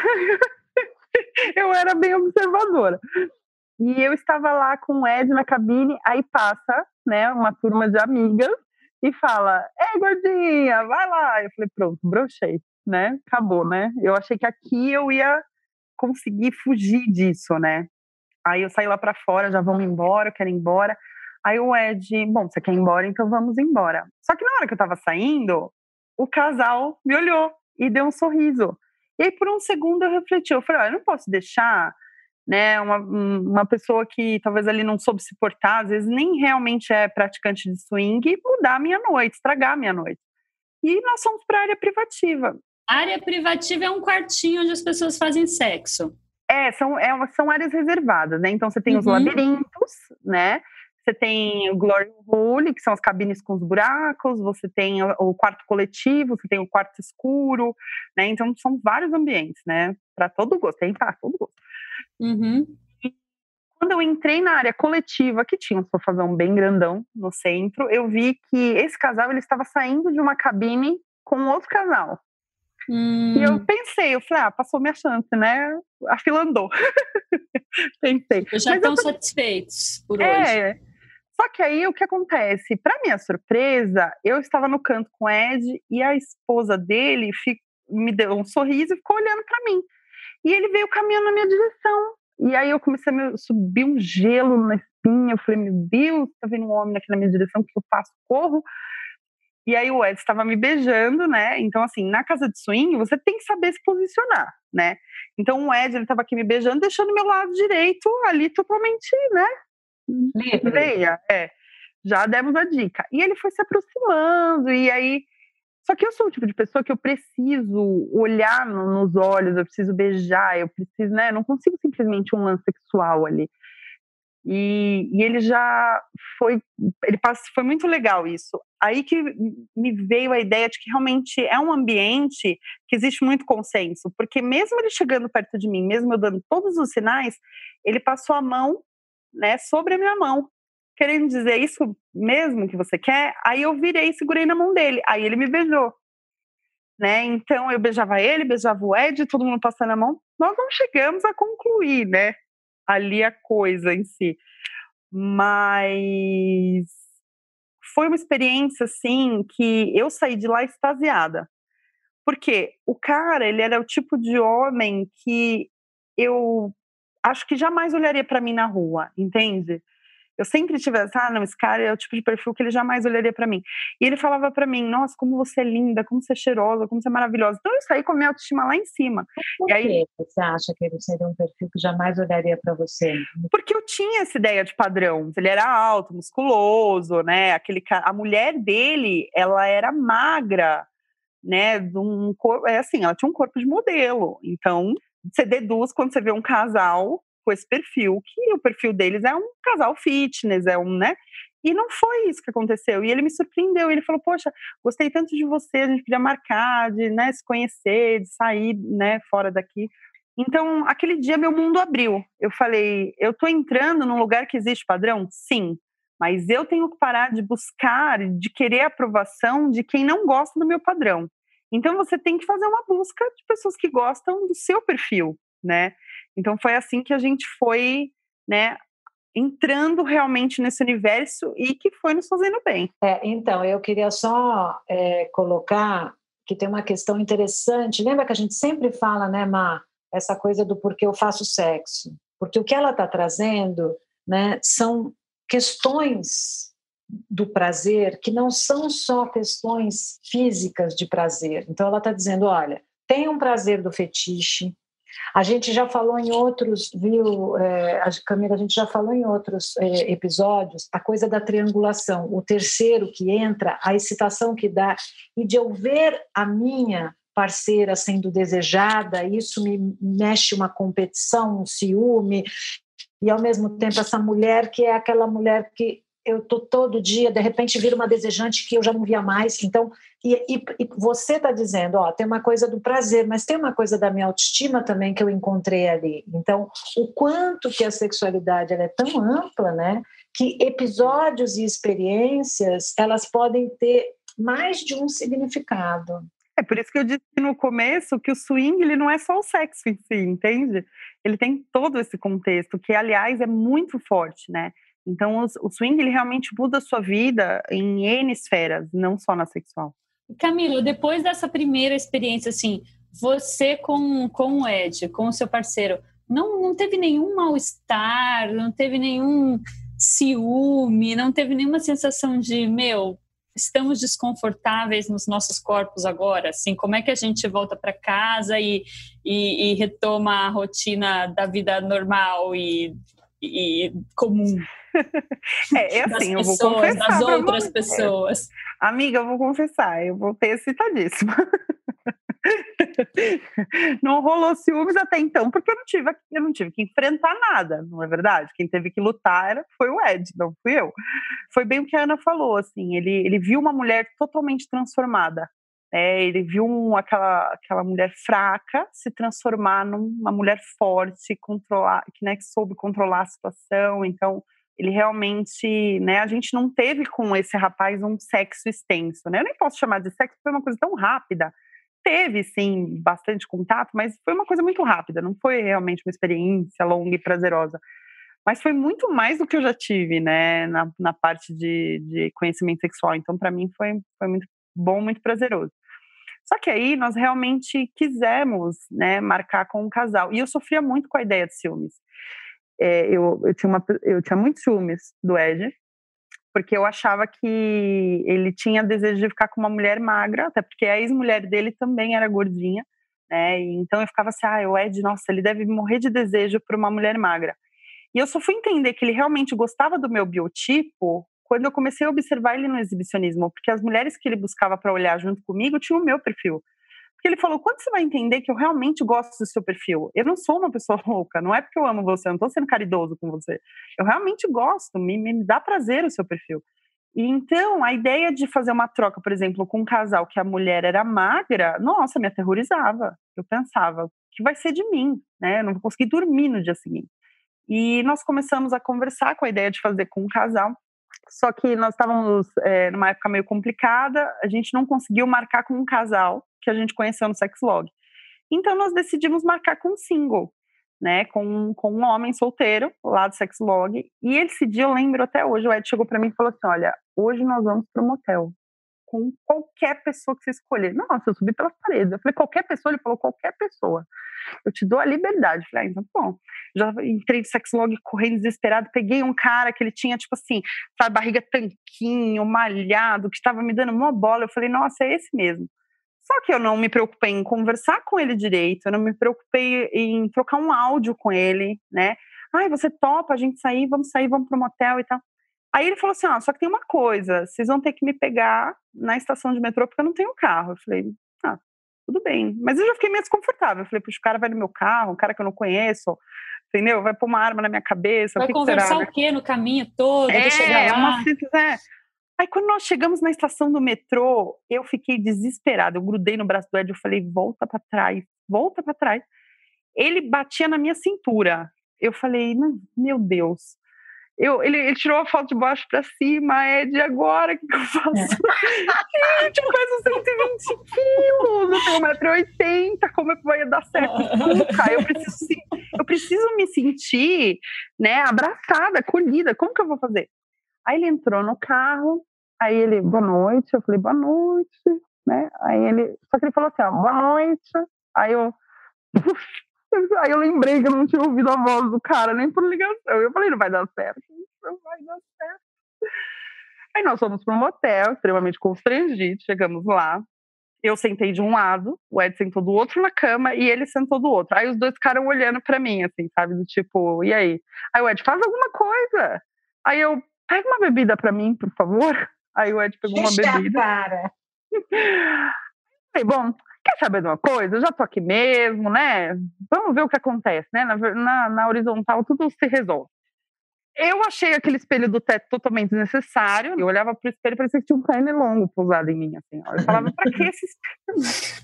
eu era bem observadora. E eu estava lá com o Ed na cabine, aí passa, né, uma turma de amigas e fala, ei, gordinha, vai lá. Eu falei, pronto, brochei, né? Acabou, né? Eu achei que aqui eu ia conseguir fugir disso, né? Aí eu saí lá pra fora, já vamos embora, eu quero ir embora. Aí o Ed, bom, você quer ir embora, então vamos embora. Só que na hora que eu tava saindo, o casal me olhou e deu um sorriso. E aí por um segundo eu refleti, eu falei, ah, eu não posso deixar, né, uma, uma pessoa que talvez ali não soube se portar, às vezes nem realmente é praticante de swing, mudar a minha noite, estragar a minha noite. E nós fomos para a área privativa. A área privativa é um quartinho onde as pessoas fazem sexo. É, são, é, são áreas reservadas, né? Então você tem uhum. os labirintos, né? Você tem o Glory Hole, que são as cabines com os buracos, você tem o, o quarto coletivo, você tem o quarto escuro, né? Então são vários ambientes, né? Para todo gosto, tem para todo gosto. Uhum. E quando eu entrei na área coletiva, que tinha um sofazão bem grandão no centro, eu vi que esse casal ele estava saindo de uma cabine com outro casal. Hum. E eu pensei, eu falei, ah, passou minha chance, né? A fila andou. Pensei. Eu já Mas estão eu tô... satisfeitos por é, hoje. Só que aí o que acontece? Para minha surpresa, eu estava no canto com o Ed e a esposa dele fico, me deu um sorriso e ficou olhando para mim. E ele veio caminhando na minha direção. E aí eu comecei a me, subir um gelo na espinha. Eu falei, meu Deus, tá vendo um homem aqui na minha direção, o que eu faço? Corro. E aí o Ed estava me beijando, né? Então, assim, na casa de swing, você tem que saber se posicionar, né? Então o Ed, ele estava aqui me beijando, deixando meu lado direito ali totalmente, né? Livre. Veia, é. Já demos a dica. E ele foi se aproximando, e aí... Só que eu sou o tipo de pessoa que eu preciso olhar no, nos olhos, eu preciso beijar, eu preciso, né? Eu não consigo simplesmente um lance sexual ali. E, e ele já foi, ele passou, foi muito legal isso. Aí que me veio a ideia de que realmente é um ambiente que existe muito consenso, porque mesmo ele chegando perto de mim, mesmo eu dando todos os sinais, ele passou a mão, né, sobre a minha mão, querendo dizer isso mesmo que você quer. Aí eu virei e segurei na mão dele, aí ele me beijou, né? Então eu beijava ele, beijava o Ed, todo mundo passando a mão. Nós não chegamos a concluir, né, ali a coisa em si, mas foi uma experiência assim que eu saí de lá extasiada, porque o cara, ele era o tipo de homem que eu acho que jamais olharia para mim na rua, entende? Eu sempre tive essa, ah, não, esse cara é o tipo de perfil que ele jamais olharia para mim. E ele falava para mim, nossa, como você é linda, como você é cheirosa, como você é maravilhosa. Então eu saí com a minha autoestima lá em cima. Por e aí, que você acha que ele seria um perfil que jamais olharia para você? Porque eu tinha essa ideia de padrão. Ele era alto, musculoso, né? Aquele cara, a mulher dele, ela era magra, né? De um corpo, é assim, ela tinha um corpo de modelo. Então você deduz quando você vê um casal com esse perfil, que o perfil deles é um casal fitness, é um, né? E não foi isso que aconteceu. E ele me surpreendeu. Ele falou, poxa, gostei tanto de você, a gente podia marcar, de, né, se conhecer, de sair, né, fora daqui. Então, aquele dia meu mundo abriu. Eu falei, eu tô entrando num lugar que existe padrão? Sim. Mas eu tenho que parar de buscar, de querer a aprovação de quem não gosta do meu padrão. Então, você tem que fazer uma busca de pessoas que gostam do seu perfil, né? Então foi assim que a gente foi, né, entrando realmente nesse universo e que foi nos fazendo bem. É, então, eu queria só é, colocar que tem uma questão interessante. Lembra que a gente sempre fala, né, Má, essa coisa do porquê eu faço sexo? Porque o que ela está trazendo, né, são questões do prazer que não são só questões físicas de prazer. Então ela está dizendo, olha, tem um prazer do fetiche. A gente já falou em outros, viu, é, Camila, a gente já falou em outros é, episódios, a coisa da triangulação, o terceiro que entra, a excitação que dá, e de eu ver a minha parceira sendo desejada, isso me mexe uma competição, um ciúme, e ao mesmo tempo essa mulher que é aquela mulher que eu tô todo dia, de repente vira uma desejante que eu já não via mais. Então, e, e, e você está dizendo, ó, tem uma coisa do prazer, mas tem uma coisa da minha autoestima também que eu encontrei ali. Então, o quanto que a sexualidade ela é tão ampla, né, que episódios e experiências, elas podem ter mais de um significado. É por isso que eu disse no começo que o swing ele não é só o sexo em si, entende? Ele tem todo esse contexto, que aliás é muito forte, né? Então o swing ele realmente muda a sua vida em N esferas, não só na sexual. Camila, depois dessa primeira experiência, assim, você com, com o Ed, com o seu parceiro, não, não teve nenhum mal-estar, não teve nenhum ciúme, não teve nenhuma sensação de, meu, estamos desconfortáveis nos nossos corpos agora, assim, como é que a gente volta para casa e, e, e retoma a rotina da vida normal e, e comum? É, é assim, eu pessoas, vou confessar das outras você. pessoas. Amiga, eu vou confessar, eu vou ter excitadíssima. Não rolou ciúmes até então, porque eu não tive, eu não tive que enfrentar nada, não é verdade? Quem teve que lutar foi o Ed, não fui eu. Foi bem o que a Ana falou, assim, ele, ele viu uma mulher totalmente transformada. É, ele viu um, aquela, aquela mulher fraca se transformar numa mulher forte, controlar, que, né, que soube controlar a situação. Então, ele realmente, né, a gente não teve com esse rapaz um sexo extenso, né? Eu nem posso chamar de sexo, porque foi uma coisa tão rápida. Teve, sim, bastante contato, mas foi uma coisa muito rápida, não foi realmente uma experiência longa e prazerosa. Mas foi muito mais do que eu já tive, né, na, na parte de, de conhecimento sexual. Então, para mim, foi, foi muito bom, muito prazeroso. Só que aí, nós realmente quisemos, né, marcar com um casal. E eu sofria muito com a ideia de ciúmes. É, eu, eu, tinha uma, eu tinha muitos ciúmes do Ed, porque eu achava que ele tinha desejo de ficar com uma mulher magra, até porque a ex-mulher dele também era gordinha, né? E então eu ficava assim, ah, o Ed, nossa, ele deve morrer de desejo por uma mulher magra. E eu só fui entender que ele realmente gostava do meu biotipo quando eu comecei a observar ele no exibicionismo, porque as mulheres que ele buscava para olhar junto comigo tinham o meu perfil. Porque ele falou, quando você vai entender que eu realmente gosto do seu perfil? Eu não sou uma pessoa louca, não é porque eu amo você, eu não estou sendo caridoso com você. Eu realmente gosto, me, me dá prazer o seu perfil. E então, a ideia de fazer uma troca, por exemplo, com um casal que a mulher era magra, nossa, me aterrorizava. Eu pensava, o que vai ser de mim? Né? Eu não vou conseguir dormir no dia seguinte. E nós começamos a conversar com a ideia de fazer com um casal, só que nós estávamos é, numa época meio complicada, a gente não conseguiu marcar com um casal que a gente conheceu no Sexlog. Então, nós decidimos marcar com um single, né, com, com um homem solteiro, lá do Sexlog. E esse dia, eu lembro até hoje, o Ed chegou para mim e falou assim, olha, hoje nós vamos para um motel, com qualquer pessoa que você escolher. Nossa, eu subi pelas paredes. Eu falei, qualquer pessoa? Ele falou, qualquer pessoa. Eu te dou a liberdade. Eu falei, ah, então, bom. Já entrei de Sexlog correndo desesperado, peguei um cara que ele tinha, tipo assim, sabe, barriga tanquinho, malhado, que estava me dando uma bola. Eu falei, nossa, é esse mesmo. Só que eu não me preocupei em conversar com ele direito, eu não me preocupei em trocar um áudio com ele, né? Ai, você topa a gente sair, vamos sair, vamos pro motel e tal. Aí ele falou assim, ah, só que tem uma coisa, vocês vão ter que me pegar na estação de metrô porque eu não tenho carro. Eu falei, ah, tudo bem. Mas eu já fiquei meio desconfortável. Eu falei, puxa, o cara vai no meu carro, um cara que eu não conheço, entendeu? Vai pôr uma arma na minha cabeça. Vai o que conversar que será, o quê no caminho todo? É, até chegar lá? uma simples, é. Aí quando nós chegamos na estação do metrô, eu fiquei desesperada. Eu grudei no braço do Ed, eu falei, volta pra trás, volta pra trás. Ele batia na minha cintura. Eu falei, meu Deus. Eu, ele, ele tirou a foto de baixo pra cima, Ed, agora o que, que eu faço? É. Gente, eu peso cento e vinte quilos, eu tenho um metro e oitenta, como é que vai dar certo? Nunca, eu preciso, eu preciso me sentir, né, abraçada, acolhida, como que eu vou fazer? Aí ele entrou no carro, aí ele, boa noite, eu falei, boa noite, né? Aí ele, só que ele falou assim, ó, boa noite. Aí eu, aí eu lembrei que eu não tinha ouvido a voz do cara, nem por ligação. Eu falei, não vai dar certo, não vai dar certo. Aí nós fomos para um motel, extremamente constrangido, chegamos lá. Eu sentei de um lado, o Ed sentou do outro na cama e ele sentou do outro. Aí os dois ficaram olhando pra mim, assim, sabe? Do tipo, e aí? Aí o Ed, faz alguma coisa. Aí eu, pega uma bebida pra mim, por favor. Aí o Ed pegou Deixa uma bebida. Cara. Falei, bom, quer saber de uma coisa? Eu já tô aqui mesmo, né? Vamos ver o que acontece, né? Na, na, na horizontal tudo se resolve. Eu achei aquele espelho do teto totalmente desnecessário. Eu olhava pro espelho e parecia que tinha um pernilongo pousado em mim, assim. Eu falava, pra que esse espelho?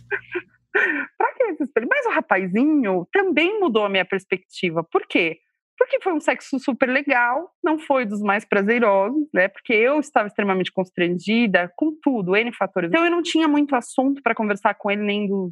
Pra que esse espelho? Mas o rapazinho também mudou a minha perspectiva. Por quê? Porque foi um sexo super legal, não foi dos mais prazerosos, né? Porque eu estava extremamente constrangida com tudo, N fatores. Então eu não tinha muito assunto para conversar com ele, nem do,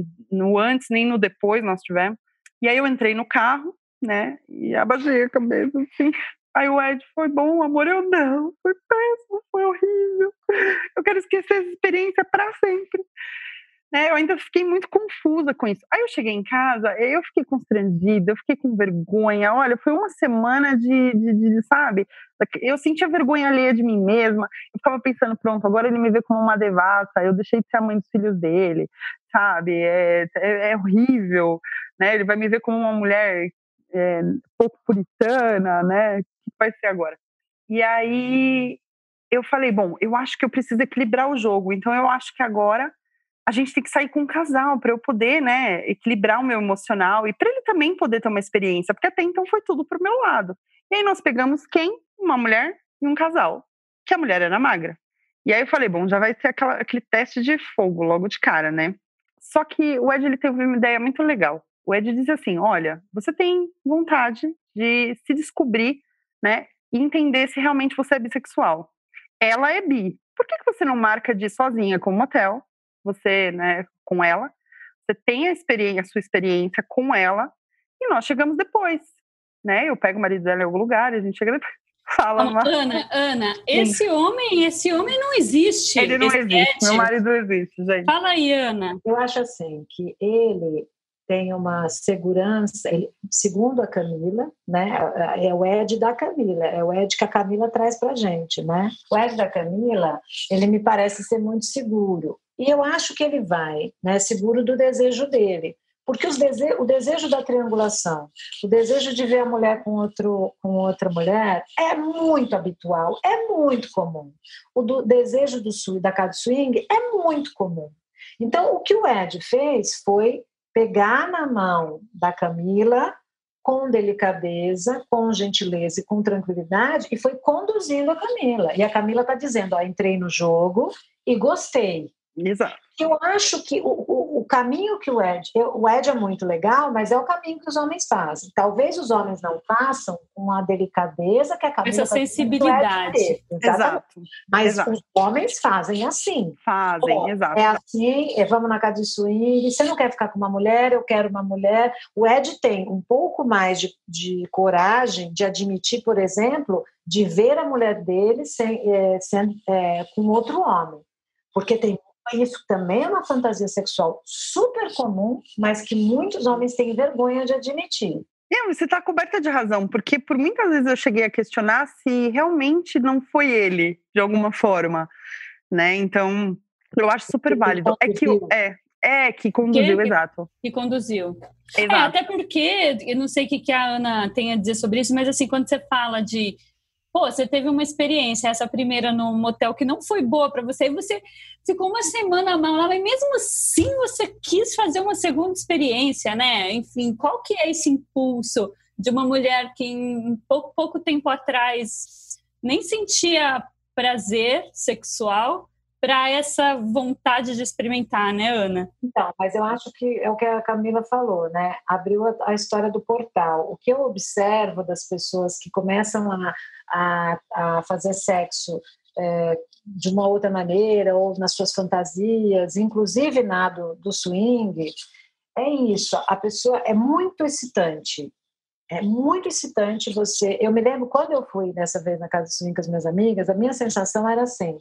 no antes, nem no depois nós tivemos. E aí eu entrei no carro, né? E abaixei a cabeça, assim. Aí o Ed, foi bom, amor? Eu não, foi péssimo, foi horrível. Eu quero esquecer essa experiência para sempre. Né, eu ainda fiquei muito confusa com isso. Aí eu cheguei em casa, eu fiquei constrangida, eu fiquei com vergonha. Olha, foi uma semana de, de, de, sabe? Eu sentia vergonha alheia de mim mesma. Eu ficava pensando, pronto, agora ele me vê como uma devassa, eu deixei de ser a mãe dos filhos dele, sabe? É, é, é horrível, né? Ele vai me ver como uma mulher é, pouco puritana, né? O que vai ser agora? E aí eu falei, bom, eu acho que eu preciso equilibrar o jogo. Então eu acho que agora a gente tem que sair com um casal para eu poder, né, equilibrar o meu emocional e para ele também poder ter uma experiência, porque até então foi tudo pro meu lado. E aí nós pegamos quem? Uma mulher e um casal, que a mulher era magra. E aí eu falei, bom, já vai ter aquela, aquele teste de fogo logo de cara, né? Só que o Ed, ele teve uma ideia muito legal. O Ed disse assim, olha, você tem vontade de se descobrir, né, e entender se realmente você é bissexual. Ela é bi. Por que que você não marca de ir sozinha com um motel? Você, né, com ela, você tem a, experiência, a sua experiência com ela, e nós chegamos depois, né, eu pego o marido dela em algum lugar, e a gente chega depois, fala... Uma... Ana, Ana, esse homem, esse homem não existe. Ele não esse existe, Ed. Meu marido não existe, gente. Fala aí, Ana. Eu acho assim, que ele tem uma segurança, ele, segundo a Camila, né, é o Ed da Camila, é o Ed que a Camila traz pra gente, né? O Ed da Camila, ele me parece ser muito seguro. E eu acho que ele vai, né, seguro do desejo dele. Porque os dese- o desejo da triangulação, o desejo de ver a mulher com, outro, com outra mulher é muito habitual, é muito comum. O do desejo do swing, da casa swing é muito comum. Então, o que o Ed fez foi pegar na mão da Camila com delicadeza, com gentileza e com tranquilidade e foi conduzindo a Camila. E a Camila está dizendo, ó, entrei no jogo e gostei. Exato. Eu acho que o, o, o caminho que o Ed... Eu, o Ed é muito legal, mas é o caminho que os homens fazem. Talvez os homens não façam com a delicadeza que a Camila... Essa sensibilidade. Teve, exato. Mas exato. os homens fazem assim. Fazem, Pô, exato. É assim, é, vamos na casa de swing, você não quer ficar com uma mulher, eu quero uma mulher. O Ed tem um pouco mais de, de coragem de admitir, por exemplo, de ver a mulher dele sem, é, sendo, é, com outro homem. Porque tem isso também é uma fantasia sexual super comum, mas que muitos homens têm vergonha de admitir. Não, você está coberta de razão, porque por muitas vezes eu cheguei a questionar se realmente não foi ele, de alguma forma, né? Então, eu acho super válido. É que, é, é que conduziu, que, exato. Que conduziu. Exato. É, até porque, eu não sei o que a Ana tem a dizer sobre isso, mas assim, quando você fala de pô, você teve uma experiência, essa primeira num motel que não foi boa para você, e você ficou uma semana mal lá, mas mesmo assim você quis fazer uma segunda experiência, né? Enfim, qual que é esse impulso de uma mulher que em pouco, pouco tempo atrás nem sentia prazer sexual para essa vontade de experimentar, né, Ana? Então, mas eu acho que é o que a Camila falou, né? Abriu a, a história do portal. O que eu observo das pessoas que começam a, a, a fazer sexo é, de uma outra maneira, ou nas suas fantasias, inclusive na do, do swing, é isso. A pessoa é muito excitante. É muito excitante você... Eu me lembro, quando eu fui dessa vez na casa do swing com as minhas amigas, a minha sensação era assim...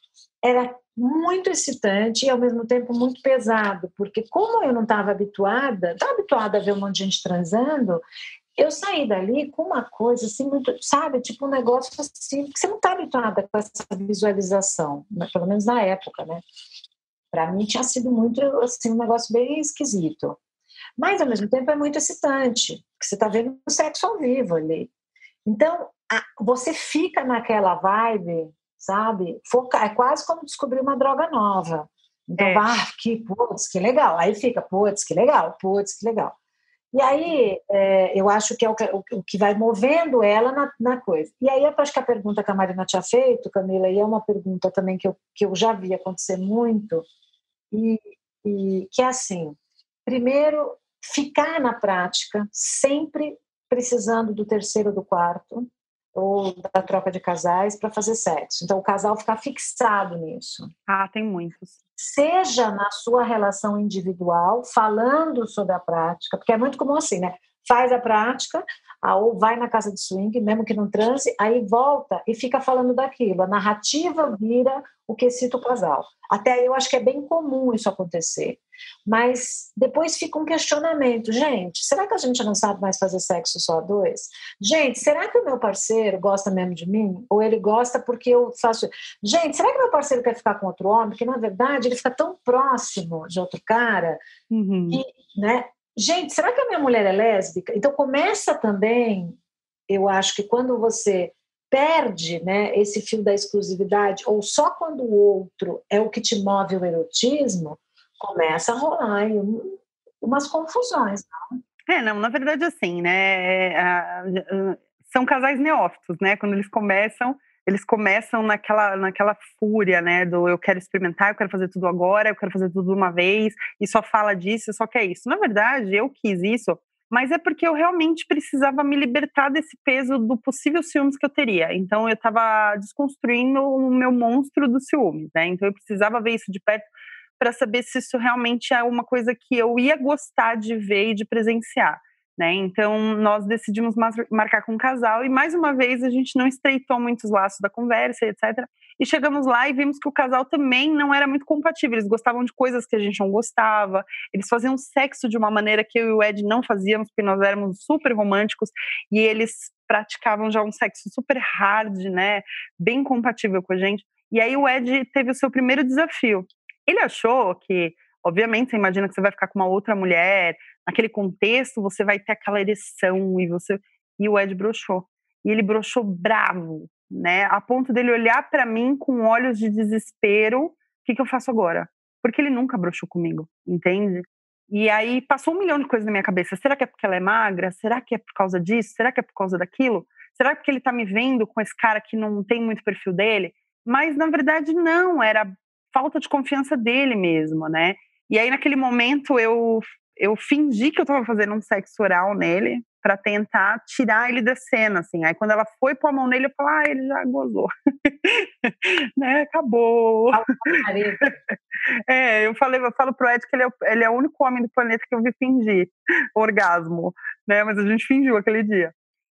Era muito excitante e, ao mesmo tempo, muito pesado, porque como eu não estava habituada, estava habituada a ver um monte de gente transando, eu saí dali com uma coisa assim, muito, sabe, tipo um negócio assim, que você não está habituada com essa visualização, pelo menos na época, né? Para mim tinha sido muito, assim, um negócio bem esquisito. Mas, ao mesmo tempo, é muito excitante, porque você está vendo o sexo ao vivo ali. Então, a, você fica naquela vibe... sabe? Foca, é quase como descobrir uma droga nova. Então, é. ah, que putz, que legal. Aí fica, putz, que legal, putz, que legal. E aí, é, eu acho que é o que, o que vai movendo ela na, na coisa. E aí, eu acho que a pergunta que a Marina tinha feito, Camila, e é uma pergunta também que eu, que eu já vi acontecer muito, e, e que é assim, primeiro, ficar na prática, sempre precisando do terceiro ou do quarto, ou da troca de casais para fazer sexo. Então, o casal ficar fixado nisso. Ah, tem muitos. Seja na sua relação individual, falando sobre a prática, porque é muito comum assim, né? Faz a prática, ou vai na casa de swing, mesmo que não transe, aí volta e fica falando daquilo. A narrativa vira o que excita o casal. Até aí eu acho que é bem comum isso acontecer. Mas depois fica um questionamento. Gente, será que a gente não sabe mais fazer sexo só a dois? Gente, será que o meu parceiro gosta mesmo de mim? Ou ele gosta porque eu faço... Gente, será que meu parceiro quer ficar com outro homem? Porque, na verdade, ele fica tão próximo de outro cara Uhum. que, né? Gente, será que a minha mulher é lésbica? Então começa também, eu acho que quando você perde, né, esse fio da exclusividade, ou só quando o outro é o que te move o erotismo, começa a rolar aí um, umas confusões. Não? É, não, na verdade, assim, né, a, a, são casais neófitos, né, quando eles começam, eles começam naquela, naquela fúria, né, do eu quero experimentar, eu quero fazer tudo agora, eu quero fazer tudo de uma vez, e só fala disso, só quer isso. Na verdade, eu quis isso, mas é porque eu realmente precisava me libertar desse peso do possível ciúmes que eu teria. Então, eu estava desconstruindo o meu monstro do ciúmes, né, então eu precisava ver isso de perto para saber se isso realmente é uma coisa que eu ia gostar de ver e de presenciar. Né? Então, nós decidimos marcar com um casal e, mais uma vez, a gente não estreitou muitos laços da conversa, etcétera. E chegamos lá e vimos que o casal também não era muito compatível. Eles gostavam de coisas que a gente não gostava. Eles faziam sexo de uma maneira que eu e o Ed não fazíamos, porque nós éramos super românticos e eles praticavam já um sexo super hard, né? Bem compatível com a gente. E aí o Ed teve o seu primeiro desafio. Ele achou que, obviamente, você imagina que você vai ficar com uma outra mulher, naquele contexto você vai ter aquela ereção e você e o Ed broxou. E ele broxou bravo, né? A ponto dele olhar para mim com olhos de desespero. O que, que eu faço agora? Porque ele nunca broxou comigo, entende? E aí passou um milhão de coisas na minha cabeça. Será que é porque ela é magra? Será que é por causa disso? Será que é por causa daquilo? Será que ele tá me vendo com esse cara que não tem muito perfil dele? Mas na verdade não, era falta de confiança dele mesmo, né? E aí naquele momento eu eu fingi que eu tava fazendo um sexo oral nele para tentar tirar ele da cena, assim. Aí quando ela foi pôr a mão nele, eu falei, ah, ele já gozou. Né? Acabou. É, eu falei, eu falo pro Ed que ele é, ele é o único homem do planeta que eu vi fingir orgasmo, né? Mas a gente fingiu aquele dia.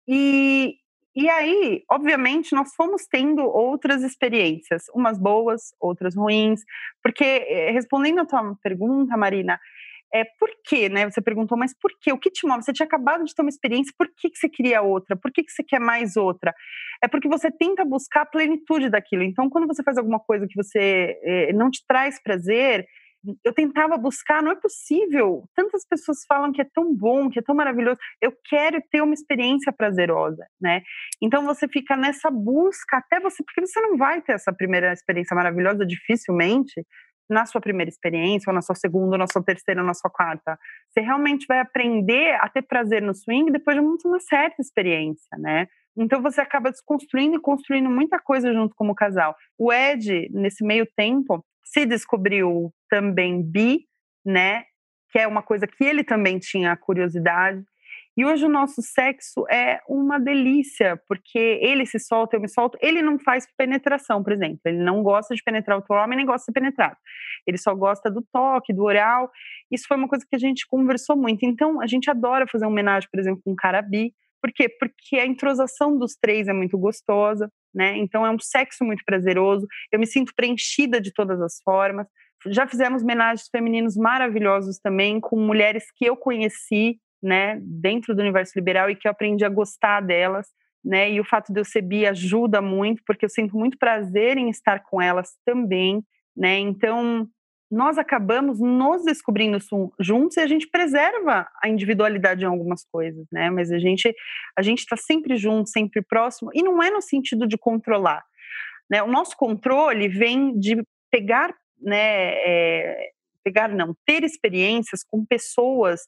E, e aí, obviamente, nós fomos tendo outras experiências, umas boas, outras ruins, porque, respondendo a tua pergunta, Marina, é por quê, né? Você perguntou, mas por quê? O que te move? Você tinha acabado de ter uma experiência, por que, que você queria outra? Por que, que você quer mais outra? É porque você tenta buscar a plenitude daquilo. Então, quando você faz alguma coisa que você eh, não te traz prazer, eu tentava buscar, não é possível. Tantas pessoas falam que é tão bom, que é tão maravilhoso. Eu quero ter uma experiência prazerosa, né? Então, você fica nessa busca até você, porque você não vai ter essa primeira experiência maravilhosa, dificilmente, na sua primeira experiência, ou na sua segunda, ou na sua terceira, ou na sua quarta. Você realmente vai aprender a ter prazer no swing depois de uma certa experiência, né? Então você acaba desconstruindo e construindo muita coisa junto como casal. O Ed, nesse meio tempo, se descobriu também bi, né? Que é uma coisa que ele também tinha curiosidade. E hoje o nosso sexo é uma delícia, porque ele se solta, eu me solto. Ele não faz penetração, por exemplo. Ele não gosta de penetrar outro homem, nem gosta de ser penetrado. Ele só gosta do toque, do oral. Isso foi uma coisa que a gente conversou muito. Então, a gente adora fazer uma homenagem, por exemplo, com um cara bi. Por quê? Porque a entrosação dos três é muito gostosa, né? Então, é um sexo muito prazeroso. Eu me sinto preenchida de todas as formas. Já fizemos homenagens femininos maravilhosos também, com mulheres que eu conheci, né, dentro do universo liberal e que eu aprendi a gostar delas, né, e o fato de eu ser bi ajuda muito, porque eu sinto muito prazer em estar com elas também, né, então nós acabamos nos descobrindo juntos e a gente preserva a individualidade em algumas coisas, né, mas a gente a gente está sempre junto, sempre próximo, e não é no sentido de controlar, né, o nosso controle vem de pegar, né, é, pegar não, ter experiências com pessoas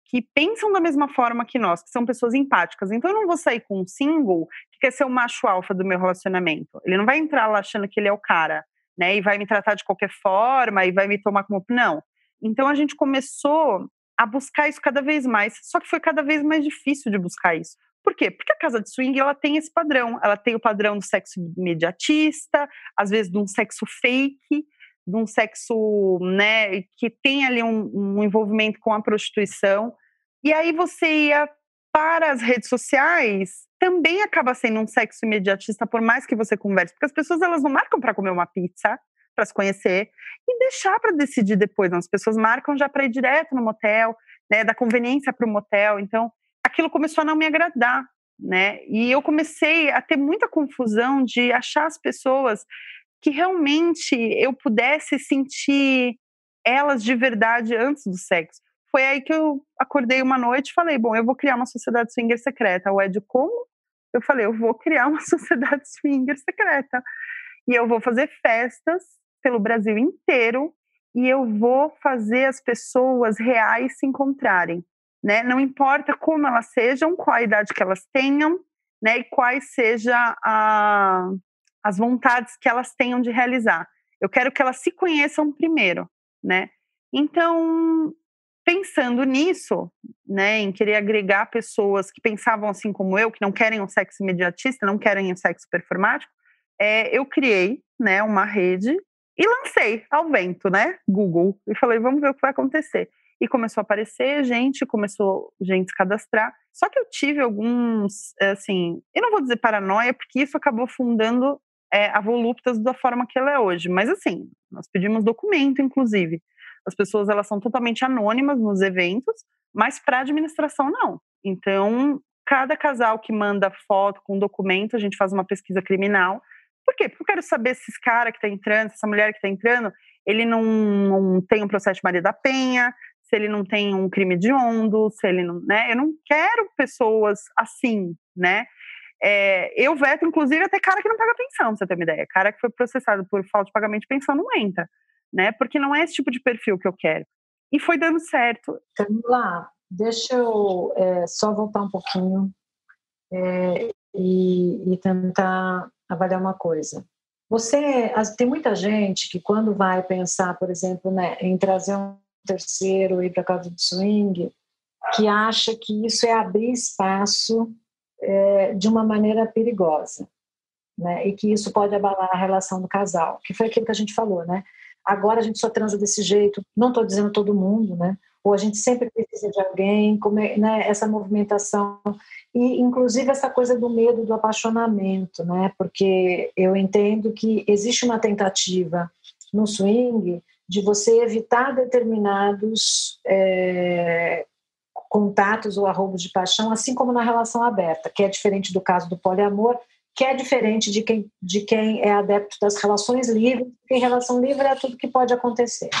que pensam da mesma forma que nós, que são pessoas empáticas. Então eu não vou sair com um single que quer ser o macho alfa do meu relacionamento. Ele não vai entrar lá achando que ele é o cara, né? E vai me tratar de qualquer forma e vai me tomar como... Não. Então a gente começou a buscar isso cada vez mais. Só que foi cada vez mais difícil de buscar isso. Por quê? Porque a casa de swing, ela tem esse padrão. Ela tem o padrão do sexo imediatista, às vezes de um sexo fake, de um sexo, né, que tem ali um, um envolvimento com a prostituição. E aí você ia para as redes sociais, também acaba sendo um sexo imediatista, por mais que você converse. Porque as pessoas, elas não marcam para comer uma pizza, para se conhecer, e deixar para decidir depois. Não. As pessoas marcam já para ir direto no motel, né, da conveniência para o motel. Então, aquilo começou a não me agradar, né? E eu comecei a ter muita confusão de achar as pessoas que realmente eu pudesse sentir elas de verdade antes do sexo. Foi aí que eu acordei uma noite e falei, bom, eu vou criar uma sociedade swinger secreta. O Ed, como? Eu falei, eu vou criar uma sociedade swinger secreta. E eu vou fazer festas pelo Brasil inteiro e eu vou fazer as pessoas reais se encontrarem, né? Não importa como elas sejam, qual a idade que elas tenham, né? E quais sejam a... as vontades que elas tenham de realizar. Eu quero que elas se conheçam primeiro, né? Então, pensando nisso, né, em querer agregar pessoas que pensavam assim como eu, que não querem um sexo imediatista, não querem um sexo performático, é, eu criei, né, uma rede e lancei ao vento, né, Google, e falei, vamos ver o que vai acontecer. E começou a aparecer gente, começou gente se cadastrar. Só que eu tive alguns, assim, eu não vou dizer paranoia, porque isso acabou fundando é, a Voluptas da forma que ela é hoje. Mas assim, nós pedimos documento, inclusive. As pessoas, elas são totalmente anônimas nos eventos, mas para a administração, não. Então, cada casal que manda foto com documento, a gente faz uma pesquisa criminal. Por quê? Porque eu quero saber se esse cara que está entrando, essa mulher que está entrando, ele não, não tem um processo de Maria da Penha, se ele não tem um crime hediondo, se ele não, né? Eu não quero pessoas assim, né? É, eu veto, inclusive, até cara que não paga pensão, pra você ter uma ideia. Cara que foi processado por falta de pagamento de pensão não entra, né? Porque não é esse tipo de perfil que eu quero. E foi dando certo. Camila, deixa eu é, só voltar um pouquinho é, e, e tentar avaliar uma coisa. Você, tem muita gente que quando vai pensar, por exemplo, né, em trazer um terceiro e ir para a casa de swing, que acha que isso é abrir espaço é, de uma maneira perigosa, né? E que isso pode abalar a relação do casal, que foi aquilo que a gente falou, né? Agora a gente só transa desse jeito, não estou dizendo todo mundo, né? Ou a gente sempre precisa de alguém, como é, né? Essa movimentação e inclusive essa coisa do medo do apaixonamento, né? Porque eu entendo que existe uma tentativa no swing de você evitar determinados é, contatos ou arroubos de paixão, assim como na relação aberta, que é diferente do caso do poliamor, que é diferente de quem, de quem é adepto das relações livres, porque em relação livre é tudo que pode acontecer.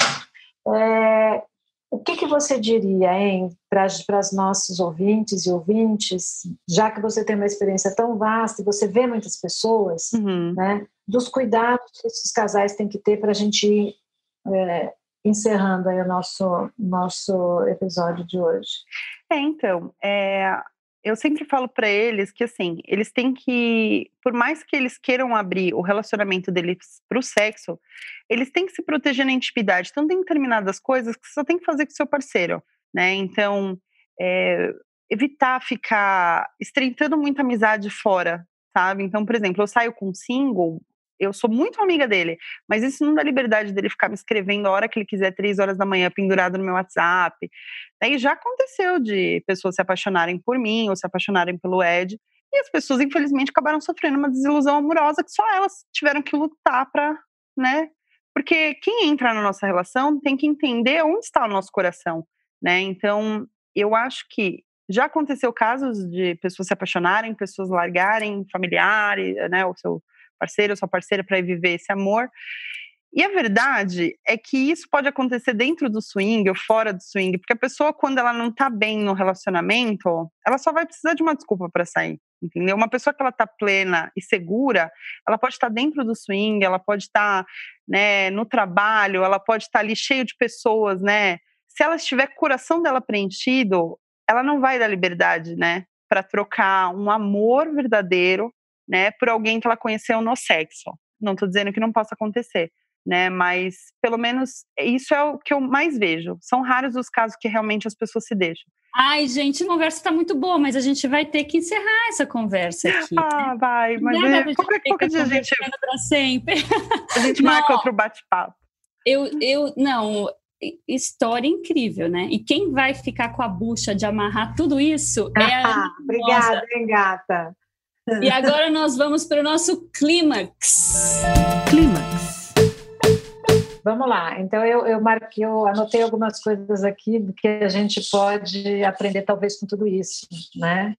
É, o que, que você diria, hein, para os nossos ouvintes e ouvintes, já que você tem uma experiência tão vasta e você vê muitas pessoas, uhum. né, dos cuidados que esses casais têm que ter para a gente ir É, encerrando aí o nosso, nosso episódio de hoje. É, então, é, eu sempre falo para eles que, assim, eles têm que, por mais que eles queiram abrir o relacionamento deles para o sexo, eles têm que se proteger na intimidade. Então, tem determinadas coisas que você só tem que fazer com o seu parceiro, né? Então, é, evitar ficar estreitando muita amizade fora, sabe? Então, por exemplo, eu saio com um single, eu sou muito amiga dele, mas isso não dá liberdade dele ficar me escrevendo a hora que ele quiser, três horas da manhã, pendurado no meu WhatsApp. Daí já aconteceu de pessoas se apaixonarem por mim ou se apaixonarem pelo Ed, e as pessoas, infelizmente, acabaram sofrendo uma desilusão amorosa que só elas tiveram que lutar para, né? Porque quem entra na nossa relação tem que entender onde está o nosso coração, né? Então, eu acho que já aconteceu casos de pessoas se apaixonarem, pessoas largarem familiares, né, o seu parceiro ou sua parceira para ir viver esse amor. E a verdade é que isso pode acontecer dentro do swing ou fora do swing, porque a pessoa, quando ela não tá bem no relacionamento, ela só vai precisar de uma desculpa para sair, entendeu? Uma pessoa que ela tá plena e segura, ela pode estar dentro do swing, ela pode estar, né, no trabalho, ela pode estar ali cheio de pessoas, né, se ela estiver com o coração dela preenchido, ela não vai dar liberdade, né, para trocar um amor verdadeiro, né, por alguém que ela conheceu no sexo. Não estou dizendo que não possa acontecer, né, mas pelo menos isso é o que eu mais vejo. São raros os casos que realmente as pessoas se deixam. Ai, gente, a conversa está muito boa, mas a gente vai ter que encerrar essa conversa aqui. Ah, vai, mas é, qualquer, qualquer dia a gente, para sempre. A gente marca outro bate-papo. Eu, eu, não, história incrível, né? E quem vai ficar com a bucha de amarrar tudo isso é a ah, Obrigada, hein, gata. E agora nós vamos para o nosso clímax. Clímax. Vamos lá, então eu, eu marquei, eu anotei algumas coisas aqui do que a gente pode aprender talvez com tudo isso, né?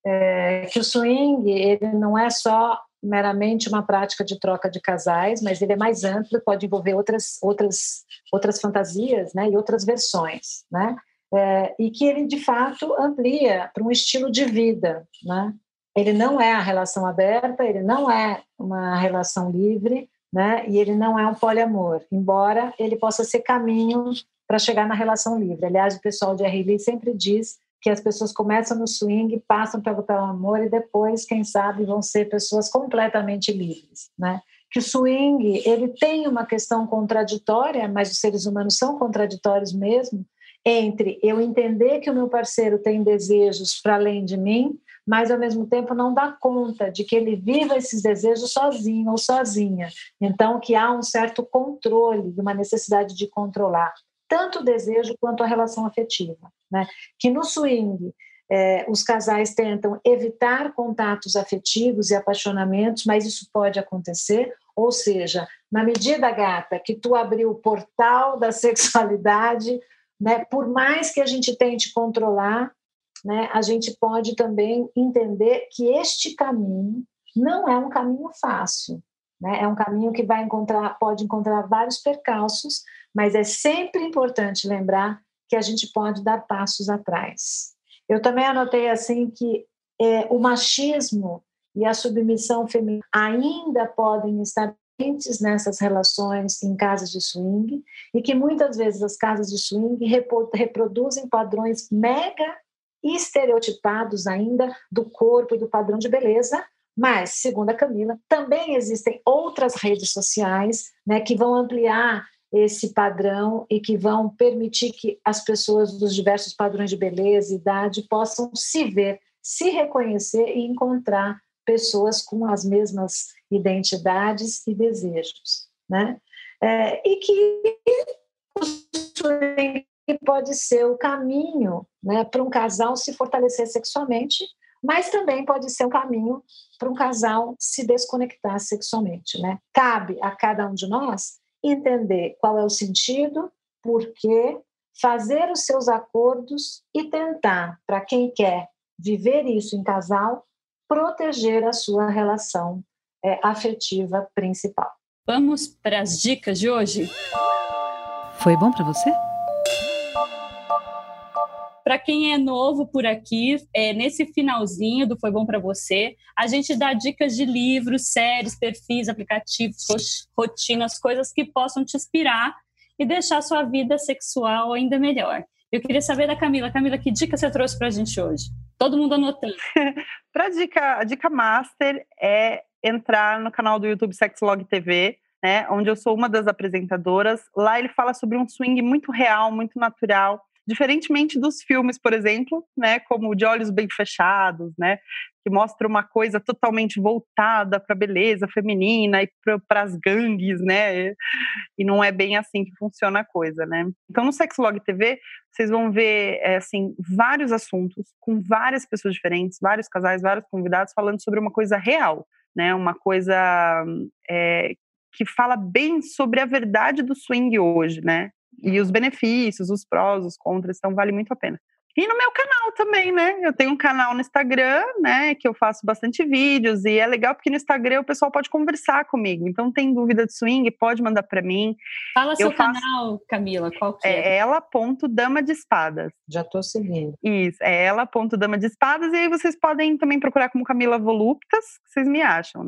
É, que o swing, ele não é só meramente uma prática de troca de casais, mas ele é mais amplo, pode envolver outras, outras, outras fantasias, né? E outras versões, né? É, e que ele, de fato, amplia para um estilo de vida, né? Ele não é a relação aberta, ele não é uma relação livre, né? E ele não é um poliamor, embora ele possa ser caminho para chegar na relação livre. Aliás, o pessoal de R L sempre diz que as pessoas começam no swing, passam pelo, pelo amor e depois, quem sabe, vão ser pessoas completamente livres, né? Que o swing, ele tem uma questão contraditória, mas os seres humanos são contraditórios mesmo, entre eu entender que o meu parceiro tem desejos para além de mim, mas ao mesmo tempo não dá conta de que ele viva esses desejos sozinho ou sozinha. Então, que há um certo controle, uma necessidade de controlar tanto o desejo quanto a relação afetiva, né? Que no swing, é, os casais tentam evitar contatos afetivos e apaixonamentos, mas isso pode acontecer, ou seja, na medida, gata, que tu abriu o portal da sexualidade, né, por mais que a gente tente controlar, né, a gente pode também entender que este caminho não é um caminho fácil, né? É um caminho que vai encontrar, pode encontrar vários percalços, mas é sempre importante lembrar que a gente pode dar passos atrás. Eu também anotei assim que é, o machismo e a submissão feminina ainda podem estar presentes nessas relações em casas de swing e que muitas vezes as casas de swing reproduzem padrões mega estereotipados ainda do corpo e do padrão de beleza, mas, segundo a Camila, também existem outras redes sociais, né, que vão ampliar esse padrão e que vão permitir que as pessoas dos diversos padrões de beleza e idade possam se ver, se reconhecer e encontrar pessoas com as mesmas identidades e desejos, né? É, e que o swing pode ser o caminho, né, para um casal se fortalecer sexualmente, mas também pode ser um caminho para um casal se desconectar sexualmente, né? Cabe a cada um de nós entender qual é o sentido, por quê, fazer os seus acordos e tentar, para quem quer viver isso em casal, proteger a sua relação é, afetiva principal. Vamos para as dicas de hoje? Foi bom para você? Para quem é novo por aqui, é, nesse finalzinho do Foi Bom Para Você, a gente dá dicas de livros, séries, perfis, aplicativos, rotinas, coisas que possam te inspirar e deixar a sua vida sexual ainda melhor. Eu queria saber da Camila. Camila, que dica você trouxe para a gente hoje? Todo mundo anotando. Pra dica, a dica master é entrar no canal do YouTube Sexlog T V, né, onde eu sou uma das apresentadoras. Lá ele fala sobre um swing muito real, muito natural, diferentemente dos filmes, por exemplo, né, como De Olhos Bem Fechados, né, que mostra uma coisa totalmente voltada para a beleza feminina e para as gangues, né, e não é bem assim que funciona a coisa, né. Então, no Sexlog T V, vocês vão ver, é, assim, vários assuntos, com várias pessoas diferentes, vários casais, vários convidados, falando sobre uma coisa real, né, uma coisa é, que fala bem sobre a verdade do swing hoje, né, e os benefícios, os prós, os contras, então vale muito a pena. E no meu canal também, né? Eu tenho um canal no Instagram, né? Que eu faço bastante vídeos e é legal porque no Instagram o pessoal pode conversar comigo. Então tem dúvida de swing, pode mandar para mim. Fala eu seu faço... canal, Camila, qual que é? É ela ponto dama de espadas. Já estou seguindo. Isso, é ela ponto dama de espadas e aí vocês podem também procurar como Camila Voluptas, que vocês me acham, né?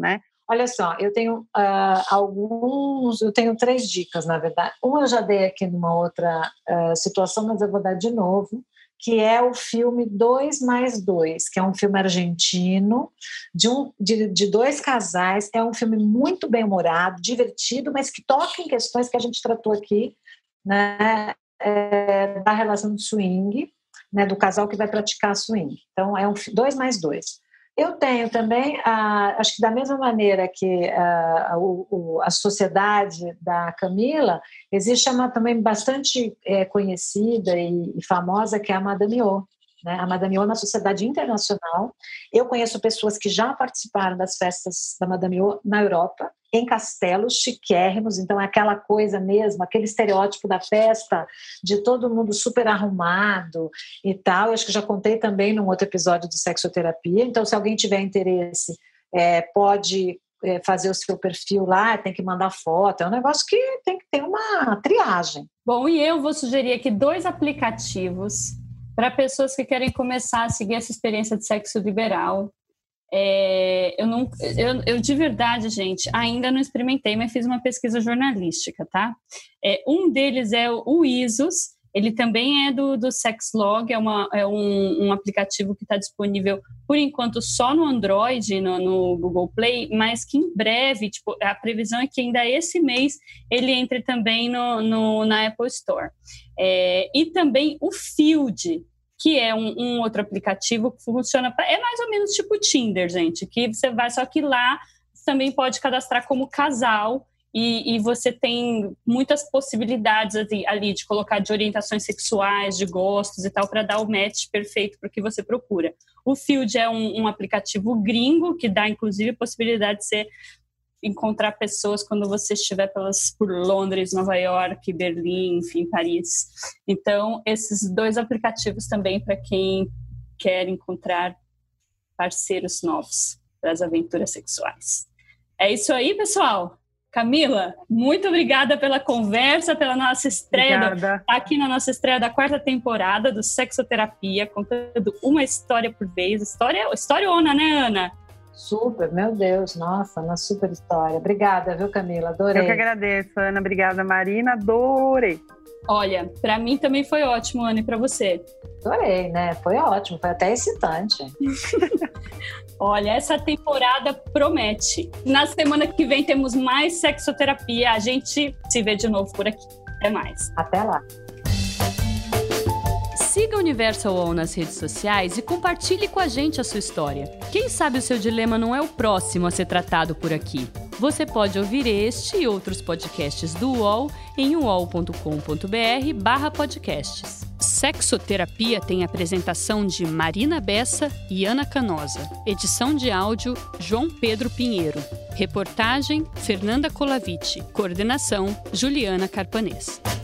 Olha só, eu tenho uh, alguns, eu tenho três dicas, na verdade. Uma eu já dei aqui numa outra uh, situação, mas eu vou dar de novo, que é o filme Dois mais Dois, que é um filme argentino de, um, de, de dois casais. É um filme muito bem-humorado, divertido, mas que toca em questões que a gente tratou aqui, né, é, da relação de swing, né, do casal que vai praticar swing. Então, é um Dois mais Dois. Eu tenho também, ah, acho que da mesma maneira que ah, a, o, a sociedade da Camila, existe uma também bastante é, conhecida e, e famosa, que é a Madame O. Né? A Madame O na sociedade internacional. Eu conheço pessoas que já participaram das festas da Madame O na Europa, em castelos chiquérrimos, então é aquela coisa mesmo, aquele estereótipo da festa, de todo mundo super arrumado e tal. Eu acho que já contei também num outro episódio de sexoterapia. Então, se alguém tiver interesse, é, pode é, fazer o seu perfil lá, tem que mandar foto. É um negócio que tem que ter uma triagem. Bom, e eu vou sugerir aqui dois aplicativos para pessoas que querem começar a seguir essa experiência de sexo liberal. É, eu, não, eu, eu de verdade, gente, ainda não experimentei, mas fiz uma pesquisa jornalística, tá? É, um deles é o, o Isus, ele também é do, do Sexlog, é, uma, é um, um aplicativo que está disponível, por enquanto, só no Android, no, no Google Play, mas que em breve, tipo, a previsão é que ainda esse mês ele entre também no, no, na Apple Store. É, e também o Field, que é um, um outro aplicativo que funciona, pra, é mais ou menos tipo o Tinder, gente, que você vai, só que lá você também pode cadastrar como casal e, e você tem muitas possibilidades ali, ali de colocar de orientações sexuais, de gostos e tal, para dar o match perfeito para o que você procura. O Field é um, um aplicativo gringo que dá, inclusive, a possibilidade de você encontrar pessoas quando você estiver pelas, por Londres, Nova York, Berlim, enfim, Paris. Então, esses dois aplicativos também para quem quer encontrar parceiros novos para as aventuras sexuais. É isso aí, pessoal. Camila, muito obrigada pela conversa, pela nossa estreia, do, aqui na nossa estreia da quarta temporada do Sexoterapia, contando uma história por vez. História, historiona, né, Ana? Super, meu Deus, nossa, uma super história. Obrigada, viu, Camila? Adorei. Eu que agradeço, Ana. Obrigada, Marina. Adorei. Olha, para mim também foi ótimo, Ana, e para você? Adorei, né? Foi ótimo, foi até excitante. Olha, essa temporada promete. Na semana que vem temos mais sexoterapia. A gente se vê de novo por aqui. Até mais. Até lá. Siga Universal U O L nas redes sociais e compartilhe com a gente a sua história. Quem sabe o seu dilema não é o próximo a ser tratado por aqui. Você pode ouvir este e outros podcasts do U O L em uol.com.br barra podcasts. Sexoterapia tem apresentação de Marina Bessa e Ana Canosa. Edição de áudio, João Pedro Pinheiro. Reportagem, Fernanda Colaviti. Coordenação, Juliana Carpanês.